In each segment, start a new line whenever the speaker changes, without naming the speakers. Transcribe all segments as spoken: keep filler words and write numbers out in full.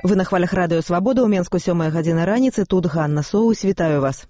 Вы на хвалях радыё Свабода, ў Менску сёмая гадзіна раніцы, тут Ганна Соус, вітаю вас.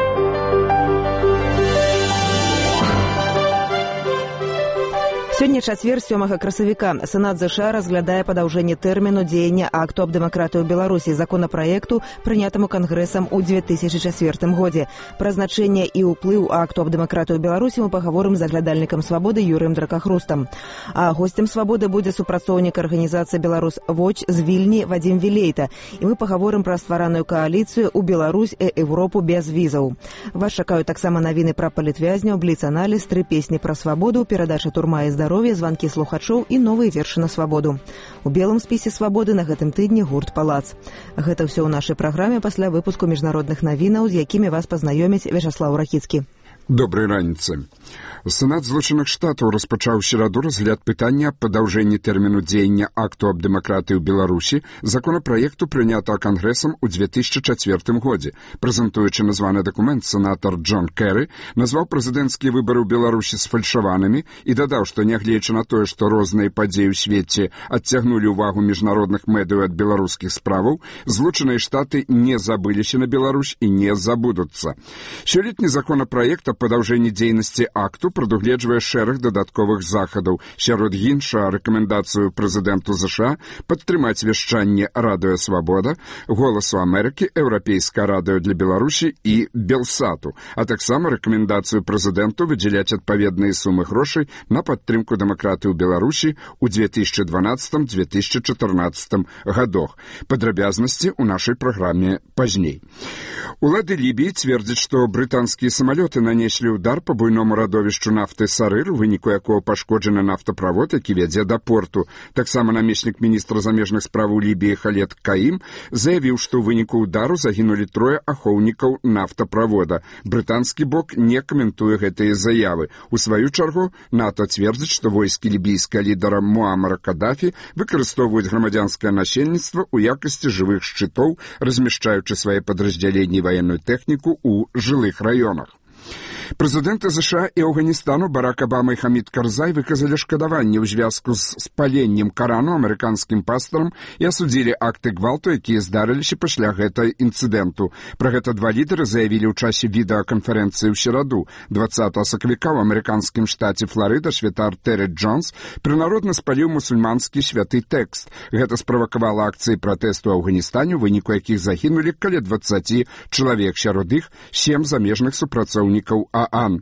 Сёння чацвер, сёмага красавіка. Сенат ЗША разглядае падаўжэнне тэрміну дзеяння акту аб дэмакратыі ў Беларусі, законапраекту, прынятаму Кангрэсам у две тысячы чацвёртым годзе. Пра значэнне і ўплыў акту аб дэмакратыі ў Беларусі мы пагаворым з аглядальнікам Свабоды Юрыем Дракахрустам. А госцем Свабоды будзе супрацоўнік арганізацыі «Беларусь Воч» з Вільні Вадзім Вілейта. І мы пагаворым пра ствараную кааліцыю ў Беларусь і Еўропу без візаў. Вас чакаюць таксама навіны пра палітвязняў, бліц-аналіз, тры песні пра свабоду, перадача «Турма і здароўе», званкі слухачоў і новыя вершы на свабоду. У белым спісе свабоды на гэтым тыдні гурт «Палац». Гэта ўсё ў нашай праграме пасля выпуску міжнародных навінаў, з якімі вас пазнаёміць Вячаслаў Ракіцкі.
Добрай раніцы. Сенат Злучаных Штатаў распачаў сераду разгляд пытання аб падаўжэнні тэрміну дзеяння акту аб дэмакратыі ў Беларусі, законапраекту, прынятага Кангрэсам у две тысячы чацвёртым годзе. Прэзентуючы названы дакумент, сенатар Джон Кэры назваў прэзідэнцкія выбары ў Беларусі сфальшаванымі і дадаў, што нягледзячы на тое, што розныя падзеі ў свеце адцягнулі ўвагу міжнародных медыяў ад беларускіх справаў, Злучаныя Штаты не забыліся на Беларусь і не забудуцца. Сёлетні законапраект аб падаўжэнні дзейнасці акту прадугледжвае шэраг дадатковых захадаў. Сярод іншага рэкамендацыю прэзідэнту ЗША падтрымаць вяшчанне радыё «Свабода», «Голасу Амерыкі», «Еўрапейскае радыё для Беларусі» і «Белсату», а таксама рэкамендацыю прэзідэнту выдзяляць адпаведныя сумы грошай на падтрымку дэмакратыі ў Беларусі ў две тысячы дванаццатым - две тысячы чатырнаццатым гадах. Падрабязнасці ў нашай праграме пазней. Улады Лібіі цвердзяць, што брытанскія самалёты нанеслі ўдар па буйному радовішчу нафты «Сарыр», у выніку якого пашкоджаны нафтаправод, які вядзе да порту. Таксама намеснік міністра замежных справаў Лібіі Халед Каім заявіў, што ў выніку ўдару загінулі трое ахоўнікаў нафтаправода. Брытанскі бок не каментуе гэтыя заявы. У сваю чаргу, НАТО цвердзіць, што войскі лібійскага лідара Муамара Кадафі выкарыстоўваюць грамадзянскае насельніцтва ў якасці жывых шчытоў, размяшчаючы свае падраздзяленні ваенную тэхніку ў жылых раёнах. Прэзідэнты ЗША і Афганістану Барак Абама і Хамід Карзай выказалі шкадаванне ў звязку з спаленнем Карану амерыканскім пастарам і асудзілі акты гвалту, якія здарыліся пасля гэтай інцыдэнту. Пра гэта два лідары заявілі ў часе відэаканферэнцыі ў сераду. дваццатага сакавіка ў амерыканскім штаце Фларыда святар Тэры Джонс прынародна спаліў мусульманскі святы тэкст. Гэта справакавала акцыі пратэсту ў Афганістане, у выніку якіх загінулі каля дваццаці чалавек, сярод іх сем замежных супрацоўнікаў ААН.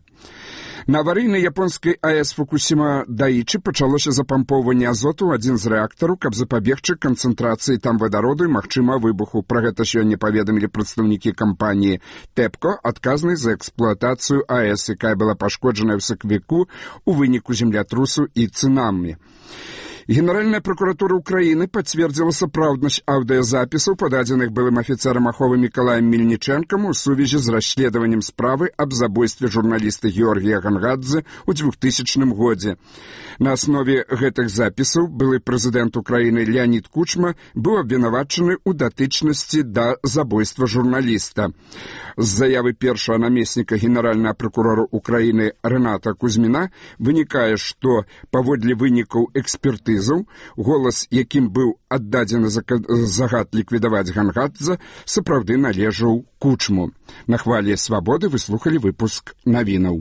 На аварыйнай японскай АЭС Фукусіма Даічы пачалося запампоўванне азоту ў адзін з рэактараў, каб запабегчы канцэнтрацыі там вадароду і магчыма выбуху. Пра гэта сёння паведамілі прадстаўнікі кампаніі «Тэпко», адказнай за эксплуатацыю АЭС, якая была пашкоджаная ў сакавіку ў выніку землятрусу і цунамі. Генеральная прокуратура Украины подтвердила сапраўднасць аўдыёзапісаў, пададзеных былым афіцэрам аховы Мікалаем Мельнічэнкам у сувязі з расследаваннем справы аб забойстве журналіста Георгія Гангадзе ў двухтысячным годзе. На аснове гэтых запісаў былы прэзідэнт Украины Леонид Кучма быў абвінавачаны ў датычнасці да забойства журналіста. З заявы першага намесніка генеральнага прокурора Украины Рэната Кузьміна вынікае, што паводле вынікаў экспертызы голас, якім быў аддадзены загад ліквідаваць Гангадзе, сапраўды належаў Кучму. На хвалі Свабоды вы слухалі выпуск навінаў.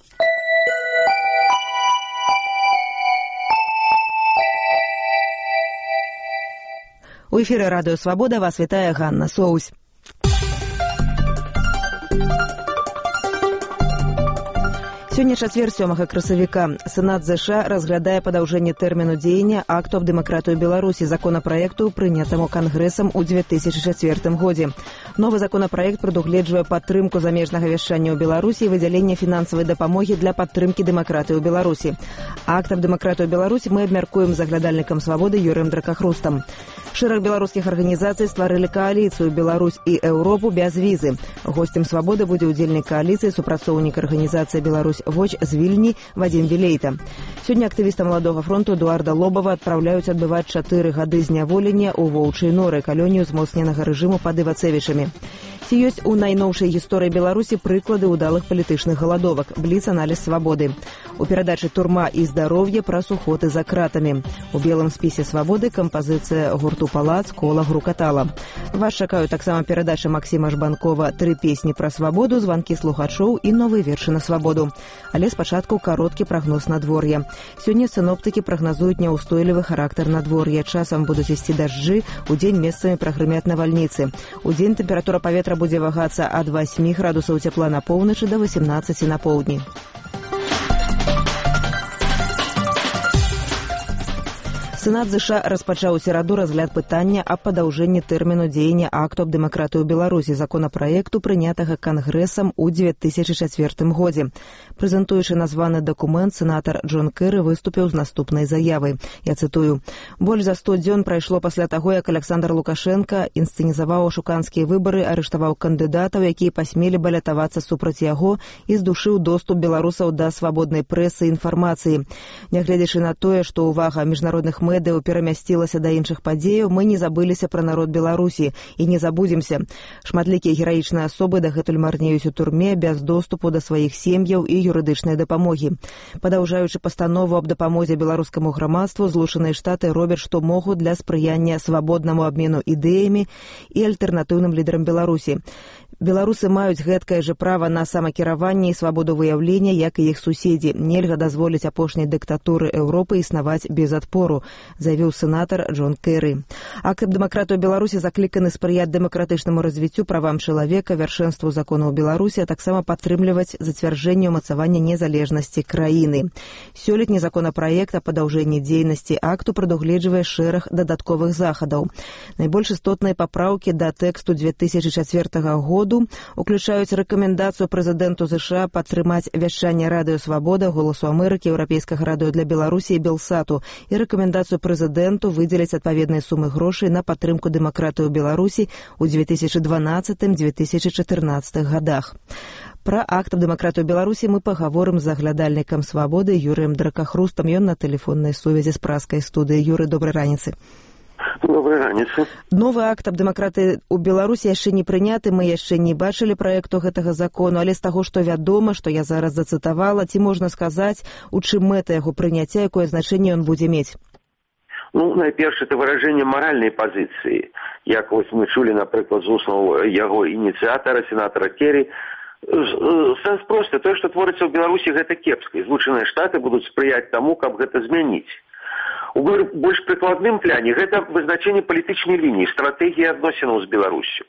У эфіры радыё Свабода вас вітае Ганна Соус. Сёння чацвер, сёмага красавіка. Сенат ЗША разглядае падаўжэнне тэрміну дзеяння акту аб дэмакратыі Беларусі, законапраекту, прынятаму Кангрэсам у две тысячы чацвёртым годзе. Новы законапраект прадугледжвае падтрымку замежнага вяшчання ў Беларусі і выдзяленне фінансавай дапамогі для падтрымкі дэмакратыі ў Беларусі. Акт аб дэмакратыі ў Беларусі мы абмяркуем з аглядальнікам Свабоды Юрыем Дракахрустам. Шэраг беларускіх арганізацый стварылі кааліцыю «Беларусь і Еўропу без візы». Госцем Свабоды будзе ўдзельнік кааліцыі, супрацоўнік арганізацыі «Беларусь Воч» з Вільні Вадзім Вілейта. Сёння актывіста Маладога фронту Эдуарда Лобава адпраўляюць адбываць чатыры гады зняволення ў воўчай норы, калонію змоцненага рэжыму пад Івацэвічамі. Ці ёсць у найноўшай гісторыі Беларусі прыклады ўдалых палітычных галадовак? Бліц-аналіз «Свабоды». У перадачы «Турма і здароўе» пра сухоты за кратамі. У белым спісе «Свабоды» кампазіцыя гурту «Палац» «Кола грукатала». Вас чакаюць таксама перадача Максіма Жбанкова «Тры песні пра свабоду», званкі слухачоў і новыя вершы на свабоду. Але спачатку кароткі прагноз надвор'я. Сёння сіноптыкі прагназуюць няўстойлівы характар надвор'я. Часам будуць ісці дажджы, удзень месцамі прагрымяць навальніцы. Удзень тэмпература паветра будзе вагацца ад васьмі градусаў цяпла на поўначы да васемнаццаці на поўдні. Сенат ЗША распачаў у сераду разгляд пытання аб падаўжэнні тэрміну дзеяння акту аб дэмакратыі ў Беларусі, законапраекту, прынятага Кангрэсам у дзве тысячы чацвёртым годзе. Прэзентуючы названы дакумент, сенатар Джон Кэры выступіў з наступнай заявай. Я цытую. «Больш за сто дзён прайшло пасля таго, як Александр Лукашенко інсцэнізаваў ашуканскія выбары, арыштаваў кандыдатаў, якія пасмелі балятавацца супраць яго і здушыў доступ беларусаў да свабоднай прэсы і інфармацыі. Нягледзячы на тое, што ўвага міжнародных мэдыяў перамясцілася да іншых падзеяў, мы не забыліся пра народ Беларусі і не забудземся. Шматлікія гераічныя асобы дагэтуль марнеюць у турме без доступу да сваіх сем'яў і юрыдычнай дапамогі. Падаўжаючы пастанову аб дапамозе беларускаму грамадству, Злучаныя Штаты робяць што могуць для спрыяння свабоднаму абмену ідэямі і альтэрнатыўным лідарам Беларусі. Беларусы маюць гэткае же права на самакіраванне і свабоду выяўлення, як і іх суседзі. Нельга дазволіць апошняй дыктатуры Еўропы існаваць без адпору», заявіў сенатар Джон Кэры. Акт аб дэмакратыі ў Беларусі закліканы спрыяць дэмакратычнаму развіццю, правам чалавека, вяршэнству законаў Беларусі, а таксама падтрымліваць зацвярджэнне і ўмацаванне незалежнасці краіны. Сёлетні законапраект аб падаўжэнні дзейнасці акту прадугледжвае шэраг дадатковых захадаў. Найбольш істотныя папраўкі да тэксту дзве тысячы чацвёртага года уключаюць рэкамендацыю прэзідэнту ЗША падтрымаць вяшчанне радыё «Свабода», «Голасу Амерыкі», Еўрапейскага радыё для Беларусі і Белсату і рэкамендацыю прэзідэнту выдзеліць адпаведныя сумы грошай на падтрымку дэмакратыі ў Беларусі ў дзве тысячы дванаццатым — дзве тысячы чатырнаццатых гадах. Пра акт аб дэмакратыі ў Беларусі мы пагаворым з заглядальнікам «Свабоды» Юрыем Дракахрустам. Ён на тэлефоннай сувязі з праскай студыі. Юрый, добрай раніцы.
Добрай раніцы.
Новы акт аб дэмакратыі ў Беларусі яшчэ не прыняты, мы яшчэ не бачылі праекту гэтага закону, але з таго, што вядома, што я зараз зацытавала, ці можна сказаць, у чым мэта яго прыняцця, якое значэнне ён будзе мець?
Ну, найперш, это выражэнне маральнай пазіцыі. Як вось мы чулі, напрыклад, з уснаў яго ініцыятара, сенатара Керрі, сэнс просты, тое, што творыцца ў Беларусі, гэта кепска. Злучаныя Штаты будуць спрыяць таму, каб гэта змяніць. У больш прыкладным пляне гэта вызначэнне палітычнай лініі, стратэгіі адносінаў з Беларусю.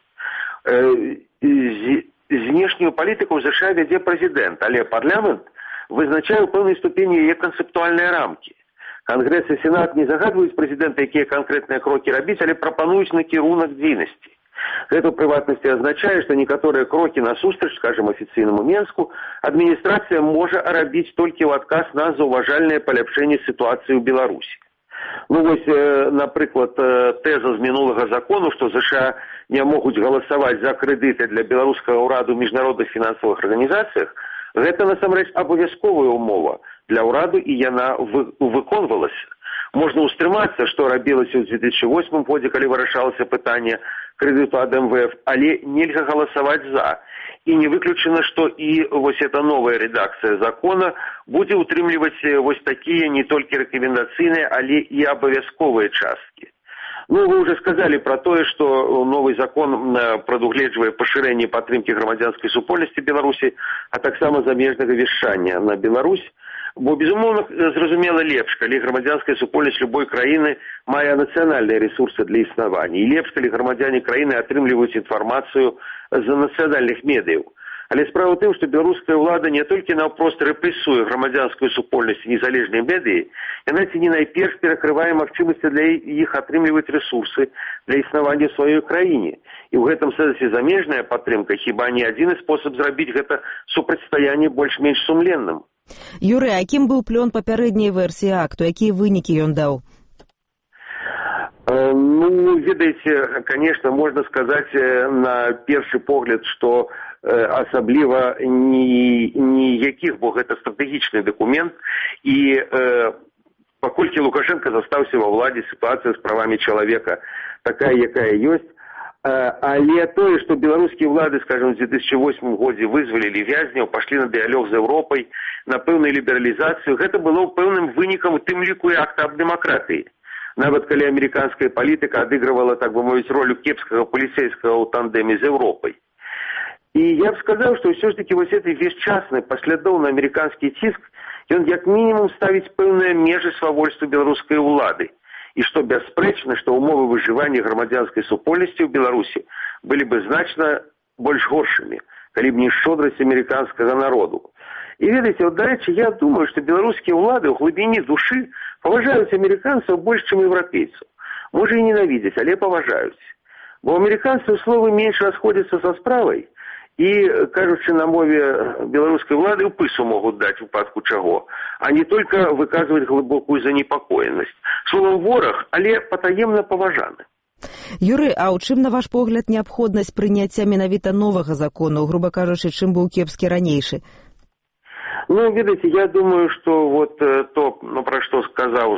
Знешнюю палітыку ў ЗША вядзе прэзідэнт, але парламент вызначае ў пэўнай ступені яе канцэптуальныя рамкі. Кангрэс і Сенат не загадваюць прэзідэнта, якія канкрэтныя крокі рабіць, але прапануюць накірунак дзейнасці. Гэта ў прыватнасці азначае, што некаторыя крокі насустрач, скажем, афіцыйнаму Менску, адміністрацыя можа рабіць толькі ў адказ на заўважальнае паляпшэнне сітуацыі ў Беларусі. Ну вось, напрыклад, тэза з мінулага закону, што ЗША не могуць галасаваць за крэдыты для беларускага ўраду ў міжнародных фінансавых арганізацыях, гэта насамрэч абавязковая ўмова для ўраду, і яна выконвалася. Можна ўстрымацца, што рабілася ў дзве тысячы восьмым годзе, калі вырашалася пытанне крэдыту ад эм вэ эф, але нельга галасаваць за. І не выключана, што і вось эта новая рэдакцыя закона будзе ўтрымліваць вось такія не толькі рэкамендацыйныя, але і абавязковыя часткі. Ну, вы уже сказали про тое, што новый закон прадугледжвае пашырэнне падтрымкі грамадзянскай супольнасці Беларусі, а таксама замежнага вяшчання на Беларусь. Бо, безумоўна, зразумела лепш, калі грамадзянская супольнасць любой краіны мае нацыянальныя рэсурсы для існавання. І лепш, калі грамадзяне краіны атрымліваюць інфармацыю з нацыянальных медыяў. Але справа ў тым, што беларуская ўлада не толькі наўпрост рэпрэсуе грамадзянскую супольнасць незалежнай медыі, яна ці не найперш перакрывае магчымасці для іх атрымліваць рэсурсы для існавання ў сваёй краіне. І ў гэтым сэнсе замежная падтрымка хіба не адзіны спосаб зрабіць гэта супрацьстаянне больш-менш сумленным.
Юрый, а якім быў плён папярэдняй версіі акту? Якія вынікі ён даў?
Ну, ведаеце, конечно, можна сказаць на першы погляд, што асабліва ніякіх, бо гэта стратэгічны дакумент, і э, паколькі Лукашенко застаўся ва ўладзе, сітуацыя з правамі чалавека такая, якая ёсць, Але тое, што беларускія ўлады, скажем, у две тысячи восьмым годзе вызвалілі вязняў, пашлі на дыялог з Еўропай, на пэўную лібералізацыю, гэта было пэўным вынікам, у тым ліку і акта аб дэмакратыі. Нават калі амерыканская палітыка адыгрывала, так бы мовіць, ролю кепскага паліцейскага ў тандэме з Еўропай. І я б сказаў, што ўсё ж такі вось гэты весьчасны паслядоўны амерыканскі ціск, ён як мінімум ставіць пэўныя межы свавольству беларускай улады. І што бясспрэчна, што ўмовы выжывання грамадзянскай супольнасці ў Беларусі былі бы значна больш горшымі, калі б не шчодрасць амерыканскага народу. І ведаеце, от, дарэчы, я думаю, што беларускія ўлады ў глыбіні душы паважаюць амерыканцаў больш, чым еўрапейцаў. Можа і ненавідзяць, але паважаюць. Бо амерыканцы ў словы менш расходзяцца са справай, і, кажучы на мове беларускай улады, ў пысу могуць даць у выпадку чаго, а не толькі выказваць глыбокую занепакоенасць. Словам, вораг, але патаемна паважаны.
Юрый, а ў чым, на ваш погляд, неабходнасць прыняцця менавіта новага закону, груба кажучы, чым быў кепскі ранейшы?
Ну, видите, я думаю, что вот то, ну, про что сказал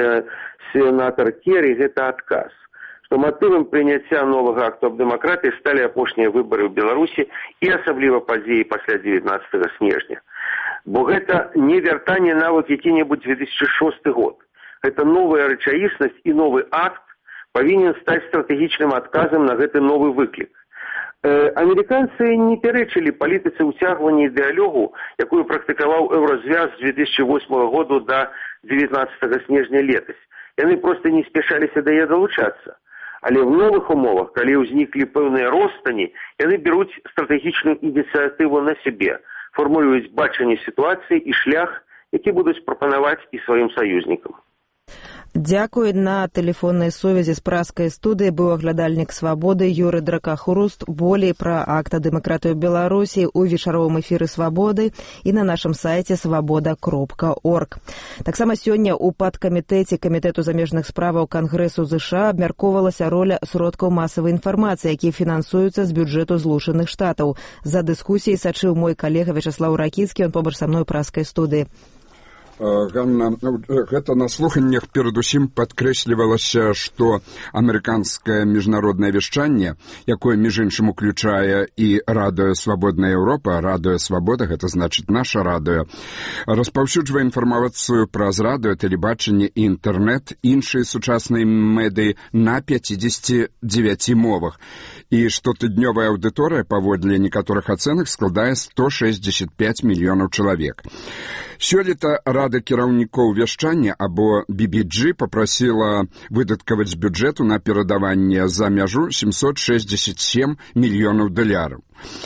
сенатор Керри, это отказ. Что мотивом принятия нового акта об демократии стали апошние выборы в Беларуси и особливо подеи после девятнадцатого снежня. Бо это не вертание навык какие-нибудь две тысячи шестой год. Это новая рычаисность и новый акт повинен стать стратегичным отказом на этот новый выклик. Американцы не пярэчылі палітыцы ўцягвання дыялогу, якую практыкаваў Еўразвяз з две тысячи восьмого года до девятнадцатого снежня летась. Яны проста не спяшаліся да яе далучацца. Але в новых умовах, калі ўзніклі пэўныя ростані, яны бяруць стратэгічную ініцыятыву на сябе, фармулююць бачанне сітуацыі і шлях, які будуць прапанаваць і сваім саюзнікам.
Дзякуй. На тэлефоннай сувязі з праскай студыі быў аглядальнік «Свабоды» Юрый Дракахруст. Болей пра акт дэмакратыі Беларусі ў вечаровым эфіры «Свабоды» і на нашым сайце свабода кропка орг. Таксама сёння ў падкамітэце Камітэту замежных справаў Кангрэсу ЗША абмяркоўвалася роля сродкаў масавай інфармацыі, якія фінансуюцца з бюджэту Злучаных Штатаў. За дыскусіяй сачыў мой калега Вячаслаў Ракіцкі, ён побач са мной праскай студыі.
Ганна, гэта на слуханнях перадусім падкрэслівалася, што амерыканскае міжнароднае вяшчанне, якое, між іншым, уключае і радыё «Свабодная Еўропа», радыё «Свабода», гэта значыць наша радыё, распаўсюджвае інфармацыю праз радыё, тэлебачанне і інтэрнэт, іншыя сучасныя медыі на пятьдесят девять мовах. І штотыднёвая аўдыторыя, паводле некаторых ацэнак, складае сто шестьдесят пять мільёнаў чалавек. Сёлета Рада кіраўнікоў вяшчання, або би би джи, папрасіла выдаткаваць з бюджэту на перадаванне за мяжу семьсот шестьдесят семь мільёнаў даляраў.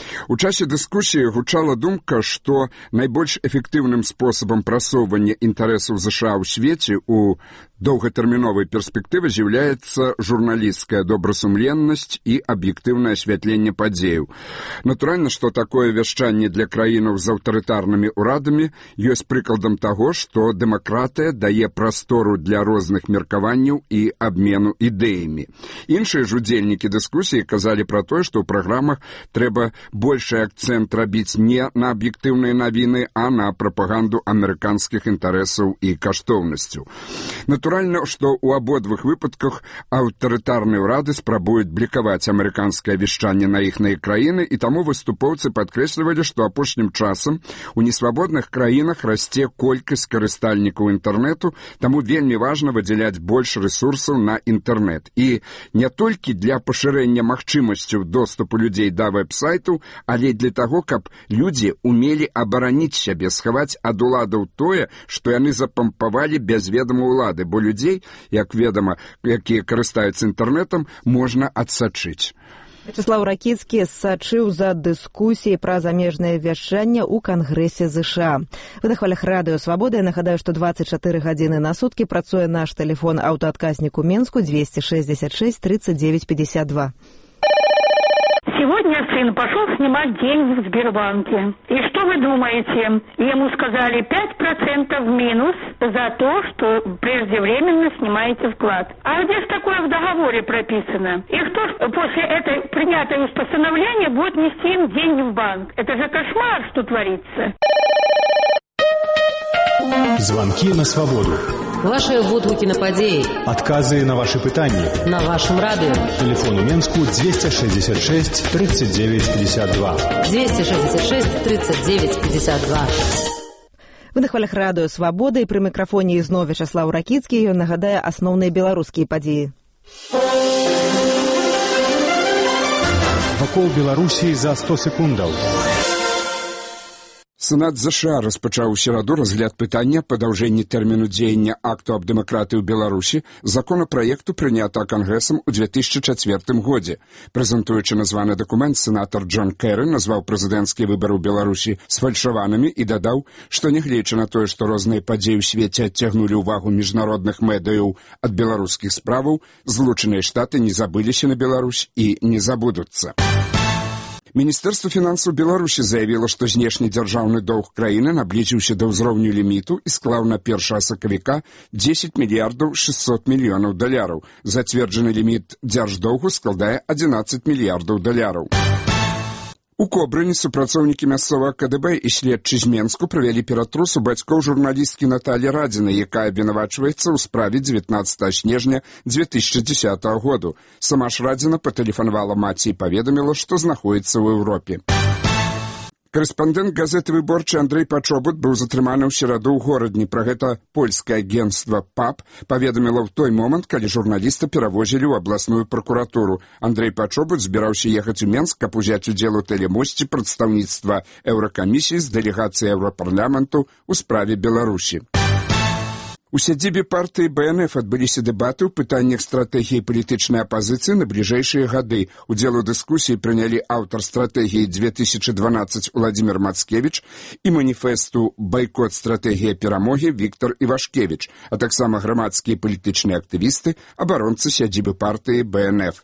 У часе дыскусіі гучала думка, што найбольш эфектыўным спосабам прасоўвання інтарэсаў ЗША ў свеце ў доўгатэрміновай перспектывы з'яўляецца журналісцкая добрасумленнасць і аб'ектыўнае асвятленне падзеяў. Натуральна, што такое вяшчанне для краінаў з аўтарытарнымі ўрадамі ёсць прыкладам таго, што дэмакратыя дае прастору для розных меркаванняў і абмену ідэямі. Іншыя ж удзельнікі дыскусіі казалі пра тое, што ў праграмах трэба большы акцэнт рабіць не на аб'ектыўныя навіны, а на прапаганду амерыканскіх інтарэсаў і каштоўнасцяў. Натуральна, што ў абодвых выпадках аўтарытарныя ўрады спрабуюць блікаваць амерыканскае вяшчанне на іхныя краіны, і таму выступоўцы падкрэслівалі, што апошнім часам у несвабодных краінах расце колькасць карыстальнікаў інтэрнэту, таму вельмі важна выдзяляць больш рэсурсаў на інтэрнэт. І не толькі для пашырэння магчымасцяў доступу людзей да вэб-сайтаў, але для таго, каб людзі умелі абараніць сябе, схаваць ад уладаў тое, што яны запампавалі без ведама ўлады, бо людзей, як ведама, якія карыстаюцца інтэрнэтам, можна адсачыць.
Вячаслаў Ракіцкі сачыў за дыскусіяй пра замежнае вяшчанне ў Кангрэсе ЗША. Вы на хвалях радыё «Свабода». Я нагадаю, што двадцать четыре гадзіны на суткі працуе наш тэлефон аўтаадказнік у Менску двести шестьдесят шесть тридцать девять пятьдесят два.
Сегодня сын пошел снимать деньги в Сбербанке. И что вы думаете? Ему сказали пять процентов минус за то, что преждевременно снимаете вклад. А где же такое в договоре прописано? И кто после этой принятого постановления будет нести им деньги в банк? Это же кошмар, что творится.
Звонки на свободу. Ваши водгукі на падзеі.
Адказы на ваши пытанні.
На вашем радыё.
Телефон у Менску двести шестьдесят шесть тридцать девять пятьдесят два.
двести шестьдесят шесть тридцать девять пятьдесят два.
Вы на хвалях радыё «Свабода» і пры мікрафоне ізноў Вячаслаў Ракіцкі, ён нагадае асноўныя беларускія падзеі.
Вакол Беларусі за сто секундаў.
Сенат ЗША распачаў у сераду разгляд пытання падаўжэння тэрміну дзеяння акту аб дэмакратыі ў Беларусі законапраекту, прынятага Кангрэсам у две тысячи чацвёртым годзе. Прэзентуючы названы дакумент, сенатар Джон Кэры назваў прэзідэнцкія выбары ў Беларусі сфальшаванымі і дадаў, што нягледзячы на тое, што розныя падзеі ў свеце адцягнулі ўвагу міжнародных медыяў ад беларускіх справаў, Злучаныя Штаты не забыліся на Беларусь і не забудуцца. Міністэрства фінансаў Беларусі заявіла, што знешні дзяржаўны доўг краіны наблізіўся да ўзроўню ліміту і склаў на першага сакавіка дзесяць мільярдаў шэсцьсот мільёнаў даляраў. Зацверджаны ліміт дзярждоўгу складае адзінаццаць мільярдаў даляраў. У Кобрыні супрацоўнікі мясцовага КДБ і следчы з Менску правялі ператрус у бацькоў журналісткі Наталі Радзінай, якая абвінавачваецца ў справе дзевятнаццатага снежня две тысячи дзесятага году. Сама ж Радзіна патэлефанавала маці і паведаміла, што знаходзіцца ў Еўропе. Корэспандэнт газеты «Выборчы» Андрэй Пачобут быў затрыманы ў сераду ў горадні. Пра гэта польскае агенцтва ПАП паведаміла ў той момант, калі журналіста перавозілі ў абласную пракуратуру. Андрэй Пачобут збіраўся ехаць у Менск, каб узяць удзел у тэлемосце прадстаўніцтва Еўракамісіі з дэлегацыяй Еўрапарламенту ў справе Беларусі. У сядзібе партыі БНФ адбыліся дэбаты ў пытаннях стратэгіі палітычнай апазіцыі на бліжэйшыя гады. Удзел у дыскусіі прынялі аўтар стратэгіі две тысячи дванадцать Владимир Мацкевич і маніфесту «Байкот. Стратэгія перамогі» Віктор Івашкевич, а таксама грамадскія палітычныя актывісты, абаронцы сядзібы партыі БНФ.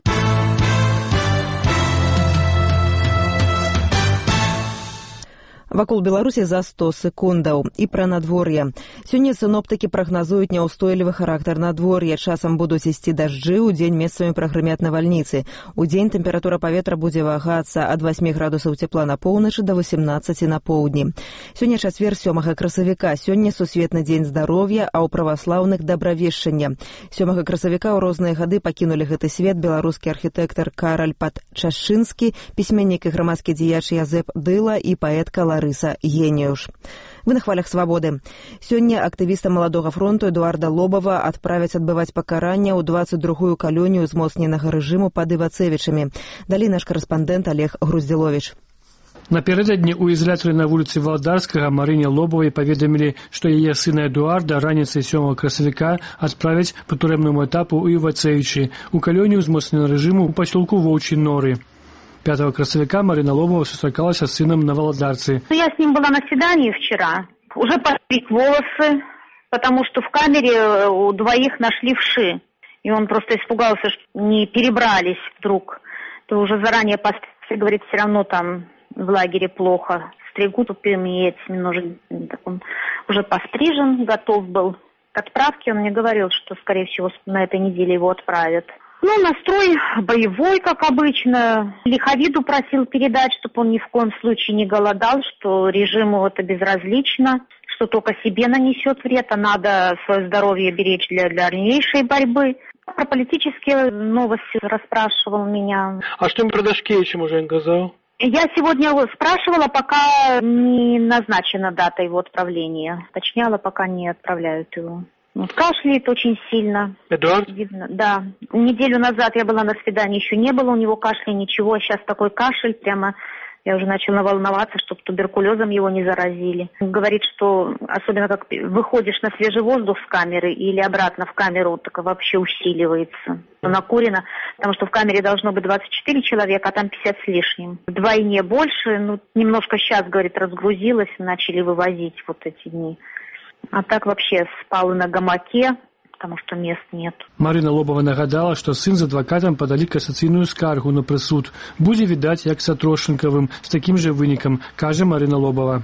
Вакол Беларусі за сто секундаў. І пра надвор'е. Сёння сіноптыкі прагназуюць няўстойлівы характар надвор'я. Часам будуць ісці дажджы, удзень месцамі прагрымяць навальніцы. Удзень тэмпература паветра будзе вагацца ад васьмі градусаў цепла на поўначы да восемнадцаці на поўдні. Сёння чацвер сёмага красавіка. Сёння сусветны дзень здароўя, а ў праваслаўных дабравешчання. Сёмага красавіка ў розныя гады пакінулі гэты свет беларускі архітэктар Караль Падчашчынскі, пісьменнік і грамадскі дзеяч Язэп Дыла і паэтка Ларыса Геніюш. Вы на хвалях «Свабоды». Сёння актывіста Маладога фронту Эдуарда Лобава адправяць адбываць пакаранне ў двадцать другую калонію змоцненага рэжыму пад Івацэвічамі. Далей наш карэспандэнт Олег Груздзіловіч.
Напярэдадні ў ізалятары на вуліцы Валдарскага Марыне Лобавай паведамілі, што яе сына Эдуарда раніцай сёмага красавіка адправяць па турэмнаму этапу ў Івацэвічы у калонію змоцненага рэжыму ў пасёлку Воўчі Норы. пятого красавика Марина Лобова сустракалась с сыном на Володарце.
Я с ним была на свидании вчера. Уже постриг волосы, потому что в камере у двоих нашли вши. И он просто испугался, что не перебрались вдруг. То уже заранее постриг, говорит, все равно там в лагере плохо. Стригут тупыми этими ножи. Он уже пострижен, готов был к отправке. Он мне говорил, что, скорее всего, на этой неделе его отправят. Ну, настрой боевой, как обычно. Лиховиду просил передать, чтобы он ни в коем случае не голодал, что режиму это безразлично, что только себе нанесет вред, а надо свое здоровье беречь для, для дальнейшей борьбы. Про политические новости расспрашивал меня.
А что про Дашкевича уже он сказал?
Я сегодня спрашивала, пока не назначена дата его отправления. Уточняла, пока не отправляют его. Вот, кашляет очень сильно.
Эдуард?
Видно, да. Неделю назад я была на свидании, еще не было у него кашля, ничего. А сейчас такой кашель, прямо я уже начала волноваться, чтобы туберкулезом его не заразили. Говорит, что особенно как выходишь на свежий воздух с камеры или обратно в камеру, так вообще усиливается. Накурено, потому что в камере должно быть двадцать четыре человека, а там пятьдесят с лишним. Вдвойне больше, ну, немножко сейчас, говорит, разгрузилась, начали вывозить вот эти дни. А так вообще спал на гамаке, потому что мест нет.
Марина Лобова нагадала, што сын з адвакатам падалі касацыйную скаргу на прысуд. Будзе відаць, як з Атрошынкавым, з такім жа вынікам, кажа Марина Лобова.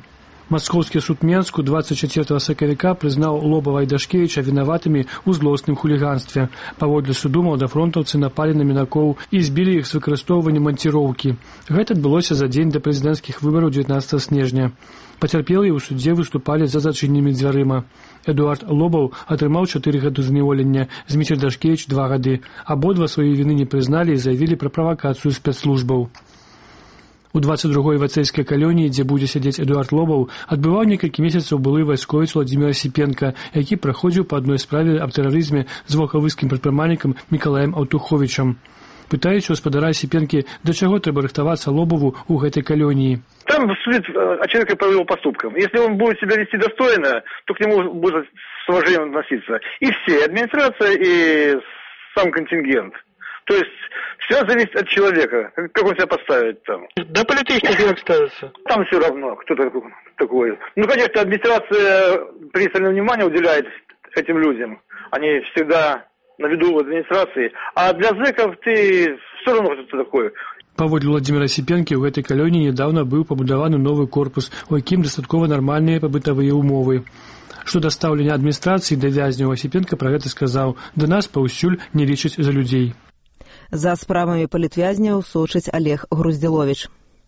Маскоўскі суд Менску двадцать четвёртого сакавіка прызнаў Лобава і Дашкевіча вінаватымі ў злосным хуліганстве. Паводле суду маладафронтаўцы напалі на мінакоў і збілі іх з выкарыстоўваннем манціроўкі. Гэта адбылося за дзень да прэзідэнцкіх выбараў дзевятнаццатага снежня. Пацярпелыя ў судзе выступалі за зачыненымі дзвярыма. Эдуард Лобаў атрымаў чатыры гады зняволення, Зміцер Дашкевіч два гады. Абодва свае віны не прызналі і заявілі пра правакацыю спецслужбаў. У двадцать другой вацэйскай калоніі, дзе будзе сядзець Эдуард Лобаў, адбываў некалькі месяцаў былы вайсковец Владзімір Асіпенка, які праходзіў па адной справе аб тэрарызме з волхавыскім прадпрымальнікам Мікалаем Аўтуховічам. Пытаюць у гаспадара Асіпенкі, да чаго трэба рыхтавацца Лобаву ў гэтай калоніі.
Там судит о человеке по его поступкам. Если он будет себя вести достойно, то к нему будет с уважением относиться. И все, администрация, и сам контингент. То есть все зависит от человека, как он себя поставит там.
Да политический как ставится.
Там все равно, кто такой. Ну, конечно, администрация пристальное внимание уделяет этим людям. Они всегда на виду в администрации. А для зэков ты все равно кто такой.
Паводле Владзіміра Асіпенкі, у гэтай калоніі нядаўна быў пабудаваны новы корпус, у якім дастаткова нармальныя пабытавыя ўмовы. Што да стаўлення адміністрацыі да вязняў, Асіпенка пра гэта сказаў: «Да нас паўсюль не лічаць за людзей».
За справамі палітвязняў сочыць Олег Груздзіловіч.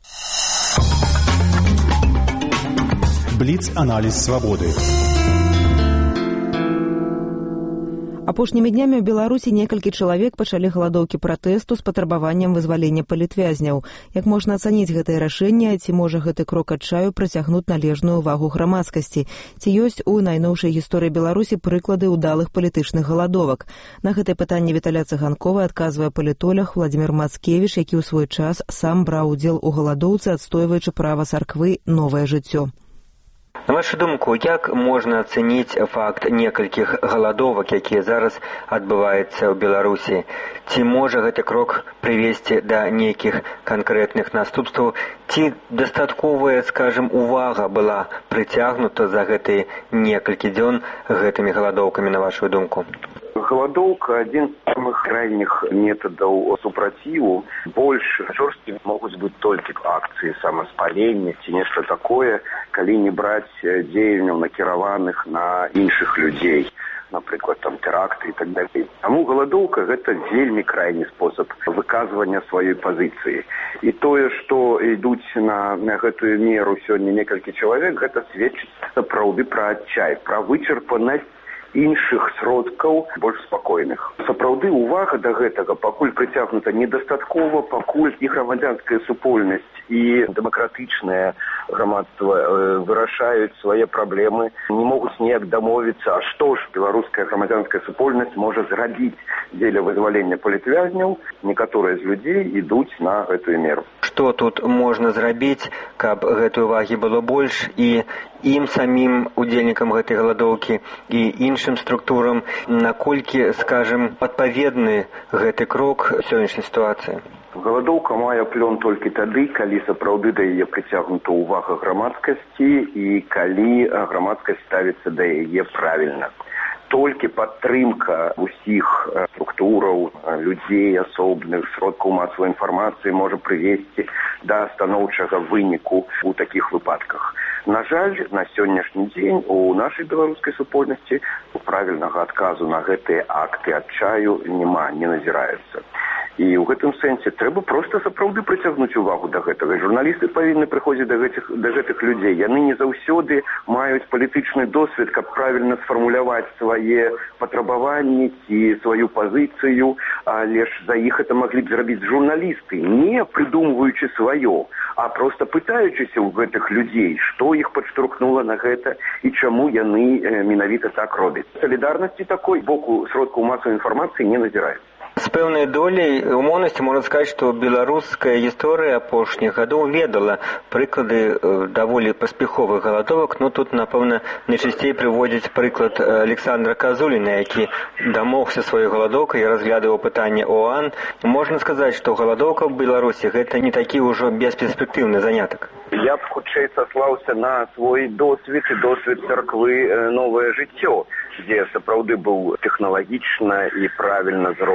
Бліц-аналіз свабоды.
Апошнімі днямі ў Беларусі некалькі чалавек пачалі галадоўкі пратэсту з патрабаваннем вызвалення палітвязняў. Як можна ацаніць гэтае рашэнне, ці можа гэты крок адчаю прыцягнуць належную ўвагу грамадскасці? Ці ёсць у найноўшай гісторыі Беларусі прыклады ўдалых палітычных галадовак? На гэтае пытанне Віталя Цыганкова адказвае палітолог Владзімір Мацкевіч, які ў свой час сам браў удзел у галадоўцы, адстойваючы права царквы «Новае жыццё».
На вашу думку, як можна ацаніць факт некалькіх галадовак, якія зараз адбываюцца ў Беларусі? Ці можа гэты крок прывесці да нейкіх канкрэтных наступстваў? Ці дастатковая, скажем, увага была прыцягнута за гэтыя некалькі дзён гэтымі галадоўкамі, на вашу думку?
Галадоўка – адзін з самых крайніх метадаў супраціву. Больш жорсткімі могуць быць толькі акцыі самаспалення ці нешта такое, калі не браць дзеянняў, накіраваных на іншых людзей, напрыклад, там тэракты і так далей. Таму галадоўка – гэта вельмі крайні спосаб выказвання сваёй пазіцыі. І тое, што ідуць на, на гэтую меру сёння некалькі чалавек, гэта сведчыць сапраўды пра адчай, пра вычарпанасць іншых сродкаў, больш спакойных. Сапраўды увага да гэтага пакуль прыцягнута недастаткова, пакуль і грамадзянская супольнасць, і дэмакратычнае грамадства э, вырашаюць свае праблемы, не могуць ніяк дамовіцца, а што ж беларуская грамадзянская супольнасць можа зрабіць дзеля вызвалення палітвязняў. Некаторыя з людзей ідуць на гэтую меру.
Што тут можна зрабіць, каб гэтай увагі было больш, і ім самім удзельнікам гэтай галадоўкі і іншым структурам, наколькі, скажем, адпаведны гэты крок сённяшняй сітуацыі?
Галадоўка мае плён толькі тады, калі сапраўды да яе прыцягнута ўвага грамадскасці і калі грамадскасць ставіцца да яе правільна. Толькі падтрымка усіх структураў, людзей, асобных, сродкаў масавай інфармацыі можа прывесці да станоўчага выніку ў такіх выпадках. На жаль, на сённяшні дзень у нашай беларускай супольнасці правільнага адказу на гэтыя акты адчаю няма, не назіраецца. І ў гэтым сэнсе трэба проста сапраўды прыцягнуць увагу да гэтага. Журналісты павінны прыходзіць да гэтых, да гэтых людзей. Яны не заўсёды маюць палітычны досвед, каб правільна сфармуляваць свае патрабаванні ці сваю пазіцыю, але ж за іх это маглі б зрабіць журналісты, не прыдумваючы сваё, а проста пытаючыся ў гэтых людзей, што іх падштурхнула на гэта і чаму яны э, менавіта так робяць. Салідарнасці такой боку сродкаў масавай інфармацыі не назіраецца.
З пэўнай доляй умоўнасці можна сказаць, што беларуская гісторыя апошніх гадоў ведала прыклады даволі паспяховых галадовак. Ну, тут, напэўна, найчасцей прыводзіць прыклад Александра Казуліна, які дамогся сваёй галадоўкай і разглядаў пытанне ОАН. Можна сказаць, што галадоўка ў Беларусі гэта не такі ўжо бесперспектыўны занятак.
Я б хутчэй саслаўся на свой досвед і досвед царквы «Новае жыццё», дзе сапраўды быў тэхналагічна і правільна зроблены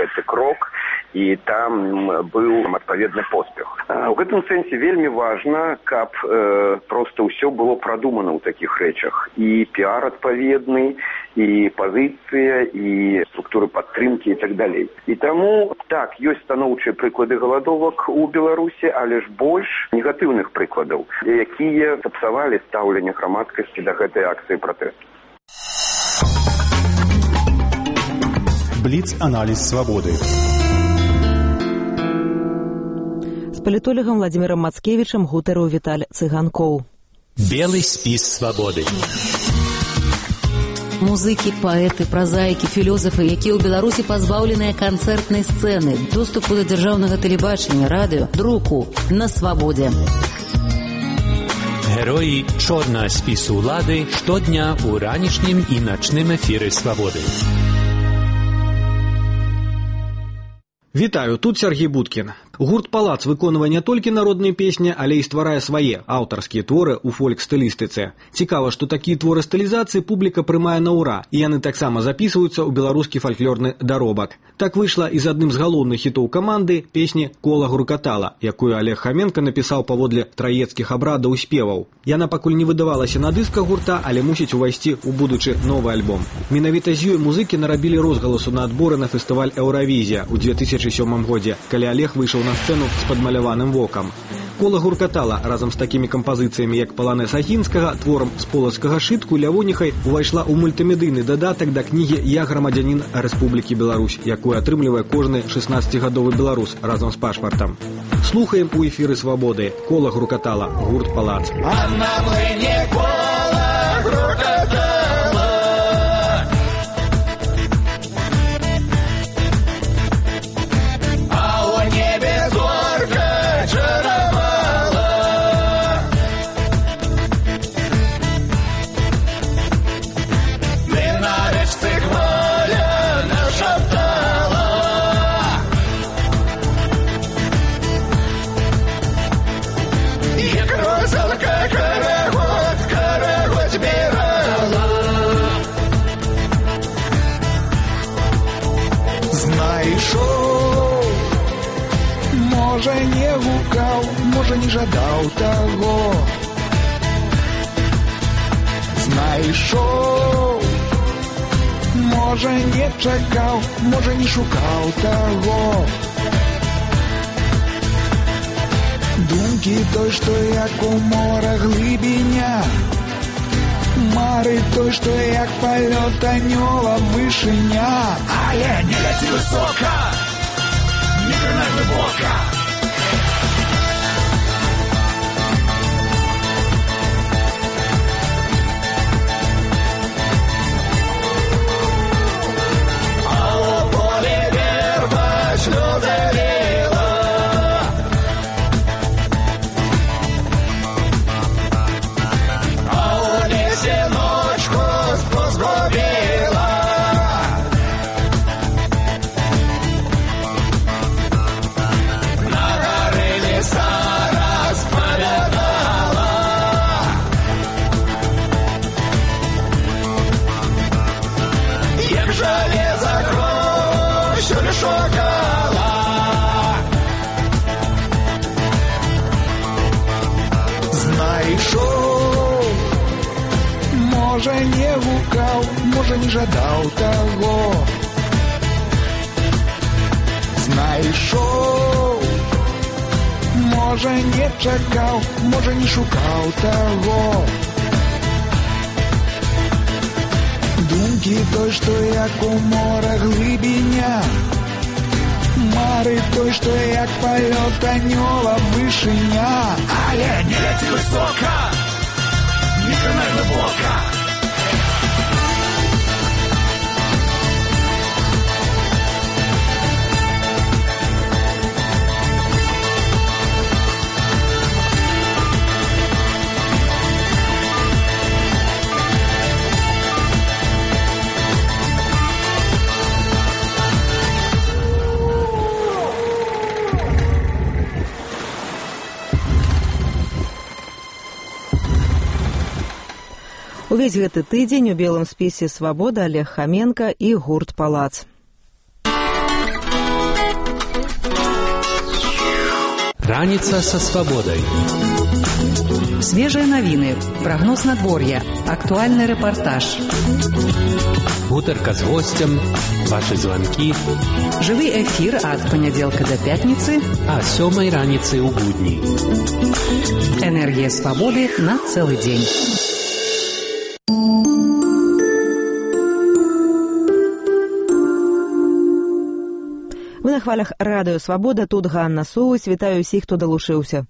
гэты крок, і там быў адпаведны поспех. У гэтым сэнсе вельмі важна, каб э, проста ўсё было прадумана ў такіх рэчах. І піар адпаведны, і пазіцыя, і структуры падтрымкі і так далей. І таму, так, ёсць станоўчыя прыклады галадовак у Беларусі, але ж больш негатыўных прыкладаў, якія сапсавалі стаўленне грамадскасці да гэтай акцыі пратэсту.
Бліц-аналіз свабоды.
Палітолагам Владзімірам Мацкевічам гутарыў Віталь Цыганкоў.
Белы спіс свабоды.
Музыкі, паэты, празаікі, філёзафы, якія ў Беларусі пазбаўленыя канцэртнай сцэны, доступу да дзяржаўнага тэлебачання, радыё, друку на свабодзе.
Героі чорнага спісу ўлады штодня ў ранішнім і начным эфіры свабоды.
Вітаю, тут Сергей Будкін. Гурт «Палац» выконвае не толькі народныя песні, але і стварае свае аўтарскія творы ў фольк-стылістыцы. Цікава, што такія творы стылізацыі публіка прымае на ўра, і яны таксама запісваюцца ў беларускі фальклорны даробак. Так выйшла і з адным з галоўных хітоў каманды песні «Кола грукатала», якую Олег Хаменка напісаў паводле траецкіх абрадаў і спеваў. Яна пакуль не выдавалася на дысках гурта, але мусіць увайсці ў будучы новы альбом. Менавіта з ёй музыкі нарабілі розгаласу на адборы на фестываль «Еўравізія» ў две тысячы сёмым годзе, калі Олег выйшаў на сцэну з падмаляваным вокам. Кола гуркатала разам з такімі кампазіцыямі, як «Паланэс Агінскага», творам з полацкага шытку Лявоніхай увайшла ў мультымедыйны дадатак да кнігі «Я грамадзянін Рэспублікі Беларусь», якую атрымлівае кожны шаснаццацігадовы беларус разам з пашпартам. Слухаем у эфіры свабоды. Кола грукатала, гурт «Палац».
А на млыне кола грукатала.
Можа не гукаў, можа не жадаў таго. Знайшоў, можа не чакаў, можа не шукаў таго. Думкі той, што як у мора глыбіня, мары той, што як палёт анёла вышыня.
Але не ляці высока, не крынай глыбока.
Можа не гукаў, можа не жадаў таго. Знайшоў, можа не чакаў, можа не шукаў таго. Думкі той, што як у мора глыбіня, мары той, што як палёт анёла вышыня.
Але не ляці высока, не крынай глыбока.
Увесь гэты тыдзень у белым спісе свабода Олег Хаменка і гурт «Палац».
Раніца са свабодай.
Свежие новины, прогноз надворья, актуальный репортаж.
Гутарка з гостем, ваши звонки.
Живый эфир от понеделка до пятницы.
А сёмай раніцы ў будні.
Энергия свободы на целый день.
Вы на хвалях радыё Свабода, тут Ганна Соус, вітаю ўсіх, хто далучыўся.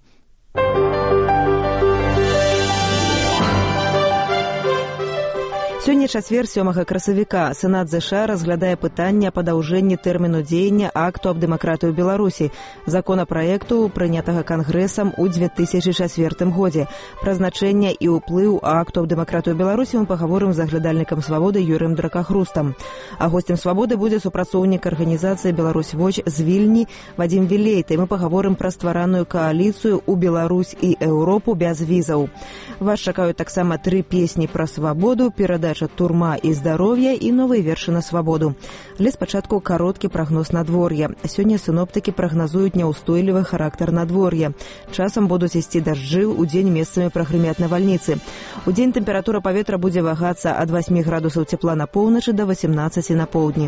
Сёння чацвер сёмага красавіка. Сенат ЗША разглядае пытанне о падаўжэнні тэрміну дзеяння акту аб дэмакратыі ў Беларусі, законапраекту, прынятага Кангрэсам у две тысячи чацвёртым годзе. Пра значэнне і ўплыў акту аб дэмакратыі ў Беларусі мы пагаворым з аглядальнікам Свабоды Юрыем Дракахрустам. А гостем Свабоды будзе супрацоўнік арганізацыі «Беларусь Воч» з Вільні Вадзім Вілейта. Мы пагаворым пра ствараную кааліцыю ў Беларусь і Еўропу без візаў. Вас чакаюць таксама тры песні пра свабоду, перадача «Турма і здароўя» і новыя вершы на свабоду. Але спачатку кароткі прагноз надвор'я. Сёння сіноптыкі прагназуюць няўстойлівы характар надвор'я. Часам будуць ісці дажджы, удзень месцамі прагрымяць навальніцы. Удзень тэмпература паветра будзе вагацца ад васьмі градусаў цепла на поўначы да васемнаццаці на поўдні.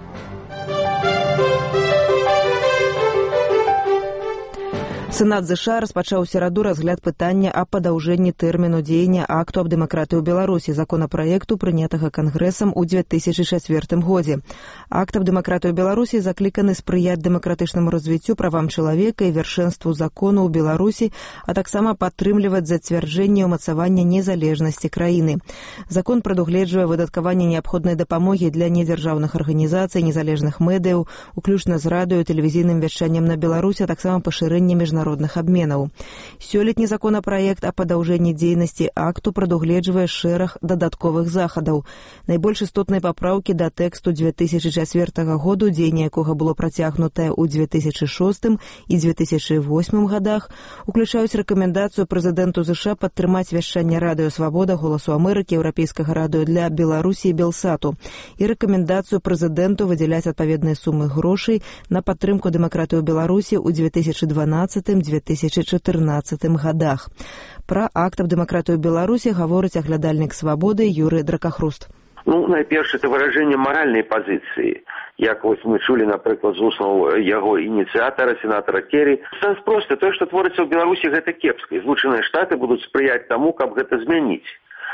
Сенат ЗША распачаў у сераду разгляд пытання о падаўжэнні тэрміну дзеяння акту аб дэмакратыі ў Беларусі, законапраекту, прынятага Кангрэсам у две тысячи чацвёртым годзе. Акт аб дэмакратыі ў Беларусі закліканы спрыяць дэмакратычнаму развіццю, правам чалавека і вяршэнству закону ў Беларусі, а таксама падтрымліваць зацвярджэнне і ўмацаванне незалежнасці краіны. Закон прадугледжвае выдаткаванне неабходнай дапамогі для недзяржаўных арганізацый, незалежных медыяў, уключна з радыё і тэлевізійным вяшчаннем на Беларусі, а таксама пашырэнне міжнародных обменаў. Сёлетні законапраект о падаўжэнні дзейнасці акту прадугледжвае шэраг дадатковых захадаў. Найбольш істотныя папраўкі да тэксту две тысячи чацвёртага году, дзеянне якога было працягнутае ў две тысячи шостым і две тысячи восьмым годах, уключаюць рэкамендацыю прэзідэнту ЗША падтрымаць вяшчанне радыё Свабода, Голасу Амерыкі, Еўрапейскага радыё для Беларусі і Белсату і рэкамендацыю прэзідэнту выдзяляць адпаведныя сумы грошай на падтрымку дэмакратыі ў Беларусі ў две тысячи дванаццатым две тысячи чатырнаццатым годах. Пра акт аб дэмакратыі ў Беларусі гаворыць аглядальнік Свабоды Юрый Дракахруст.
Ну, найперш, это выражэнне маральнай пазіцыі. Як вось мы чулі, напрыклад, з уснаў яго ініцыятара, сенатара Керрі. Сэнс просты, тое, што творыцца ў Беларусі, гэта кепска, і Злучаныя Штаты будуць спрыяць таму, каб гэта змяніць.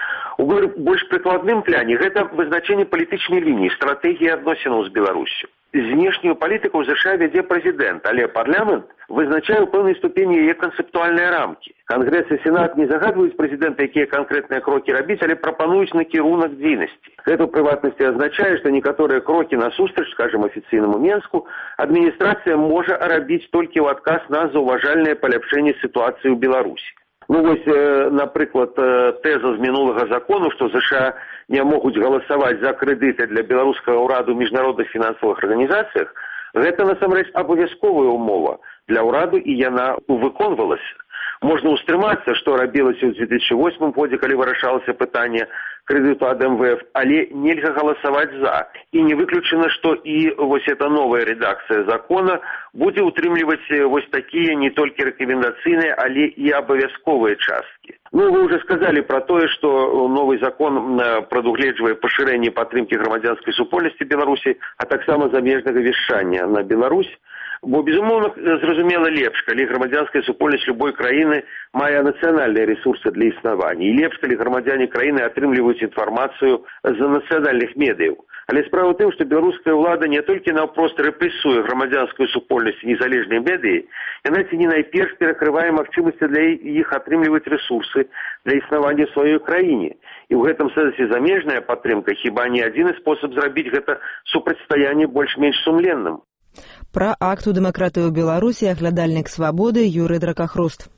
У больш прыкладным пляне гэта вызначэнне палітычнай лініі, стратэгіі адносінаў з Беларуссю. Знешнюю палітыку ў ЗША вядзе прэзідэнт, але парламент вызначае ў пэўнай ступені яе канцэптуальныя рамкі. Кангрэс і Сенат не загадваюць прэзідэнта, якія канкрэтныя крокі рабіць, але прапануюць накірунак дзейнасці. Гэта ў прыватнасці азначае, што некаторыя крокі насустрач, скажем, афіцыйнаму Менску, адміністрацыя можа рабіць толькі ў адказ на заўважальнае паляпшэнне сітуацыі ў Беларусі. Ну вось, напрыклад, тэза з мінулага закону, што ЗША не могуць галасаваць за крэдыты для беларускага ўраду ў міжнародных фінансавых арганізацыях, гэта насамрэч абавязковая ўмова для ўраду, і яна выконвалася. Можна ўстрымацца, што рабілася ў две тысячи восьмым годзе, калі вырашалася пытанне крэдыту ад эм вэ эф, але нельга галасаваць за. І не выключана, што і вось эта новая рэдакцыя закона будзе ўтрымліваць вось такія не толькі рэкамендацыйныя, але і абавязковыя часткі. Ну, вы уже сказали про тое, што новый закон прадугледжвае пашырэнне падтрымкі грамадзянскай супольнасці Беларусі, а таксама замежнага вяшчання на Беларусь. Бо, безумоўна, зразумела лепш, калі грамадзянская супольнасць любой краіны мае нацыянальныя рэсурсы для існавання. І лепш, калі грамадзяне краіны атрымліваюць інфармацыю з-за нацыянальных медыяў. Але справа ў тым, што беларуская ўлада не толькі наўпрост рэпрэсуе грамадзянскую супольнасць і незалежныя медыі, яна ці не найперш перакрывае магчымасці для іх атрымліваць рэсурсы для існавання ў сваёй краіне. І ў гэтым сэнсе замежная падтрымка хіба не адзіны спосаб зрабіць гэта супрацьстаянне больш-менш сумленным.
Пра акту дэмакратыі ў Беларусі аглядальнік Свабоды Юрый Дракахруст.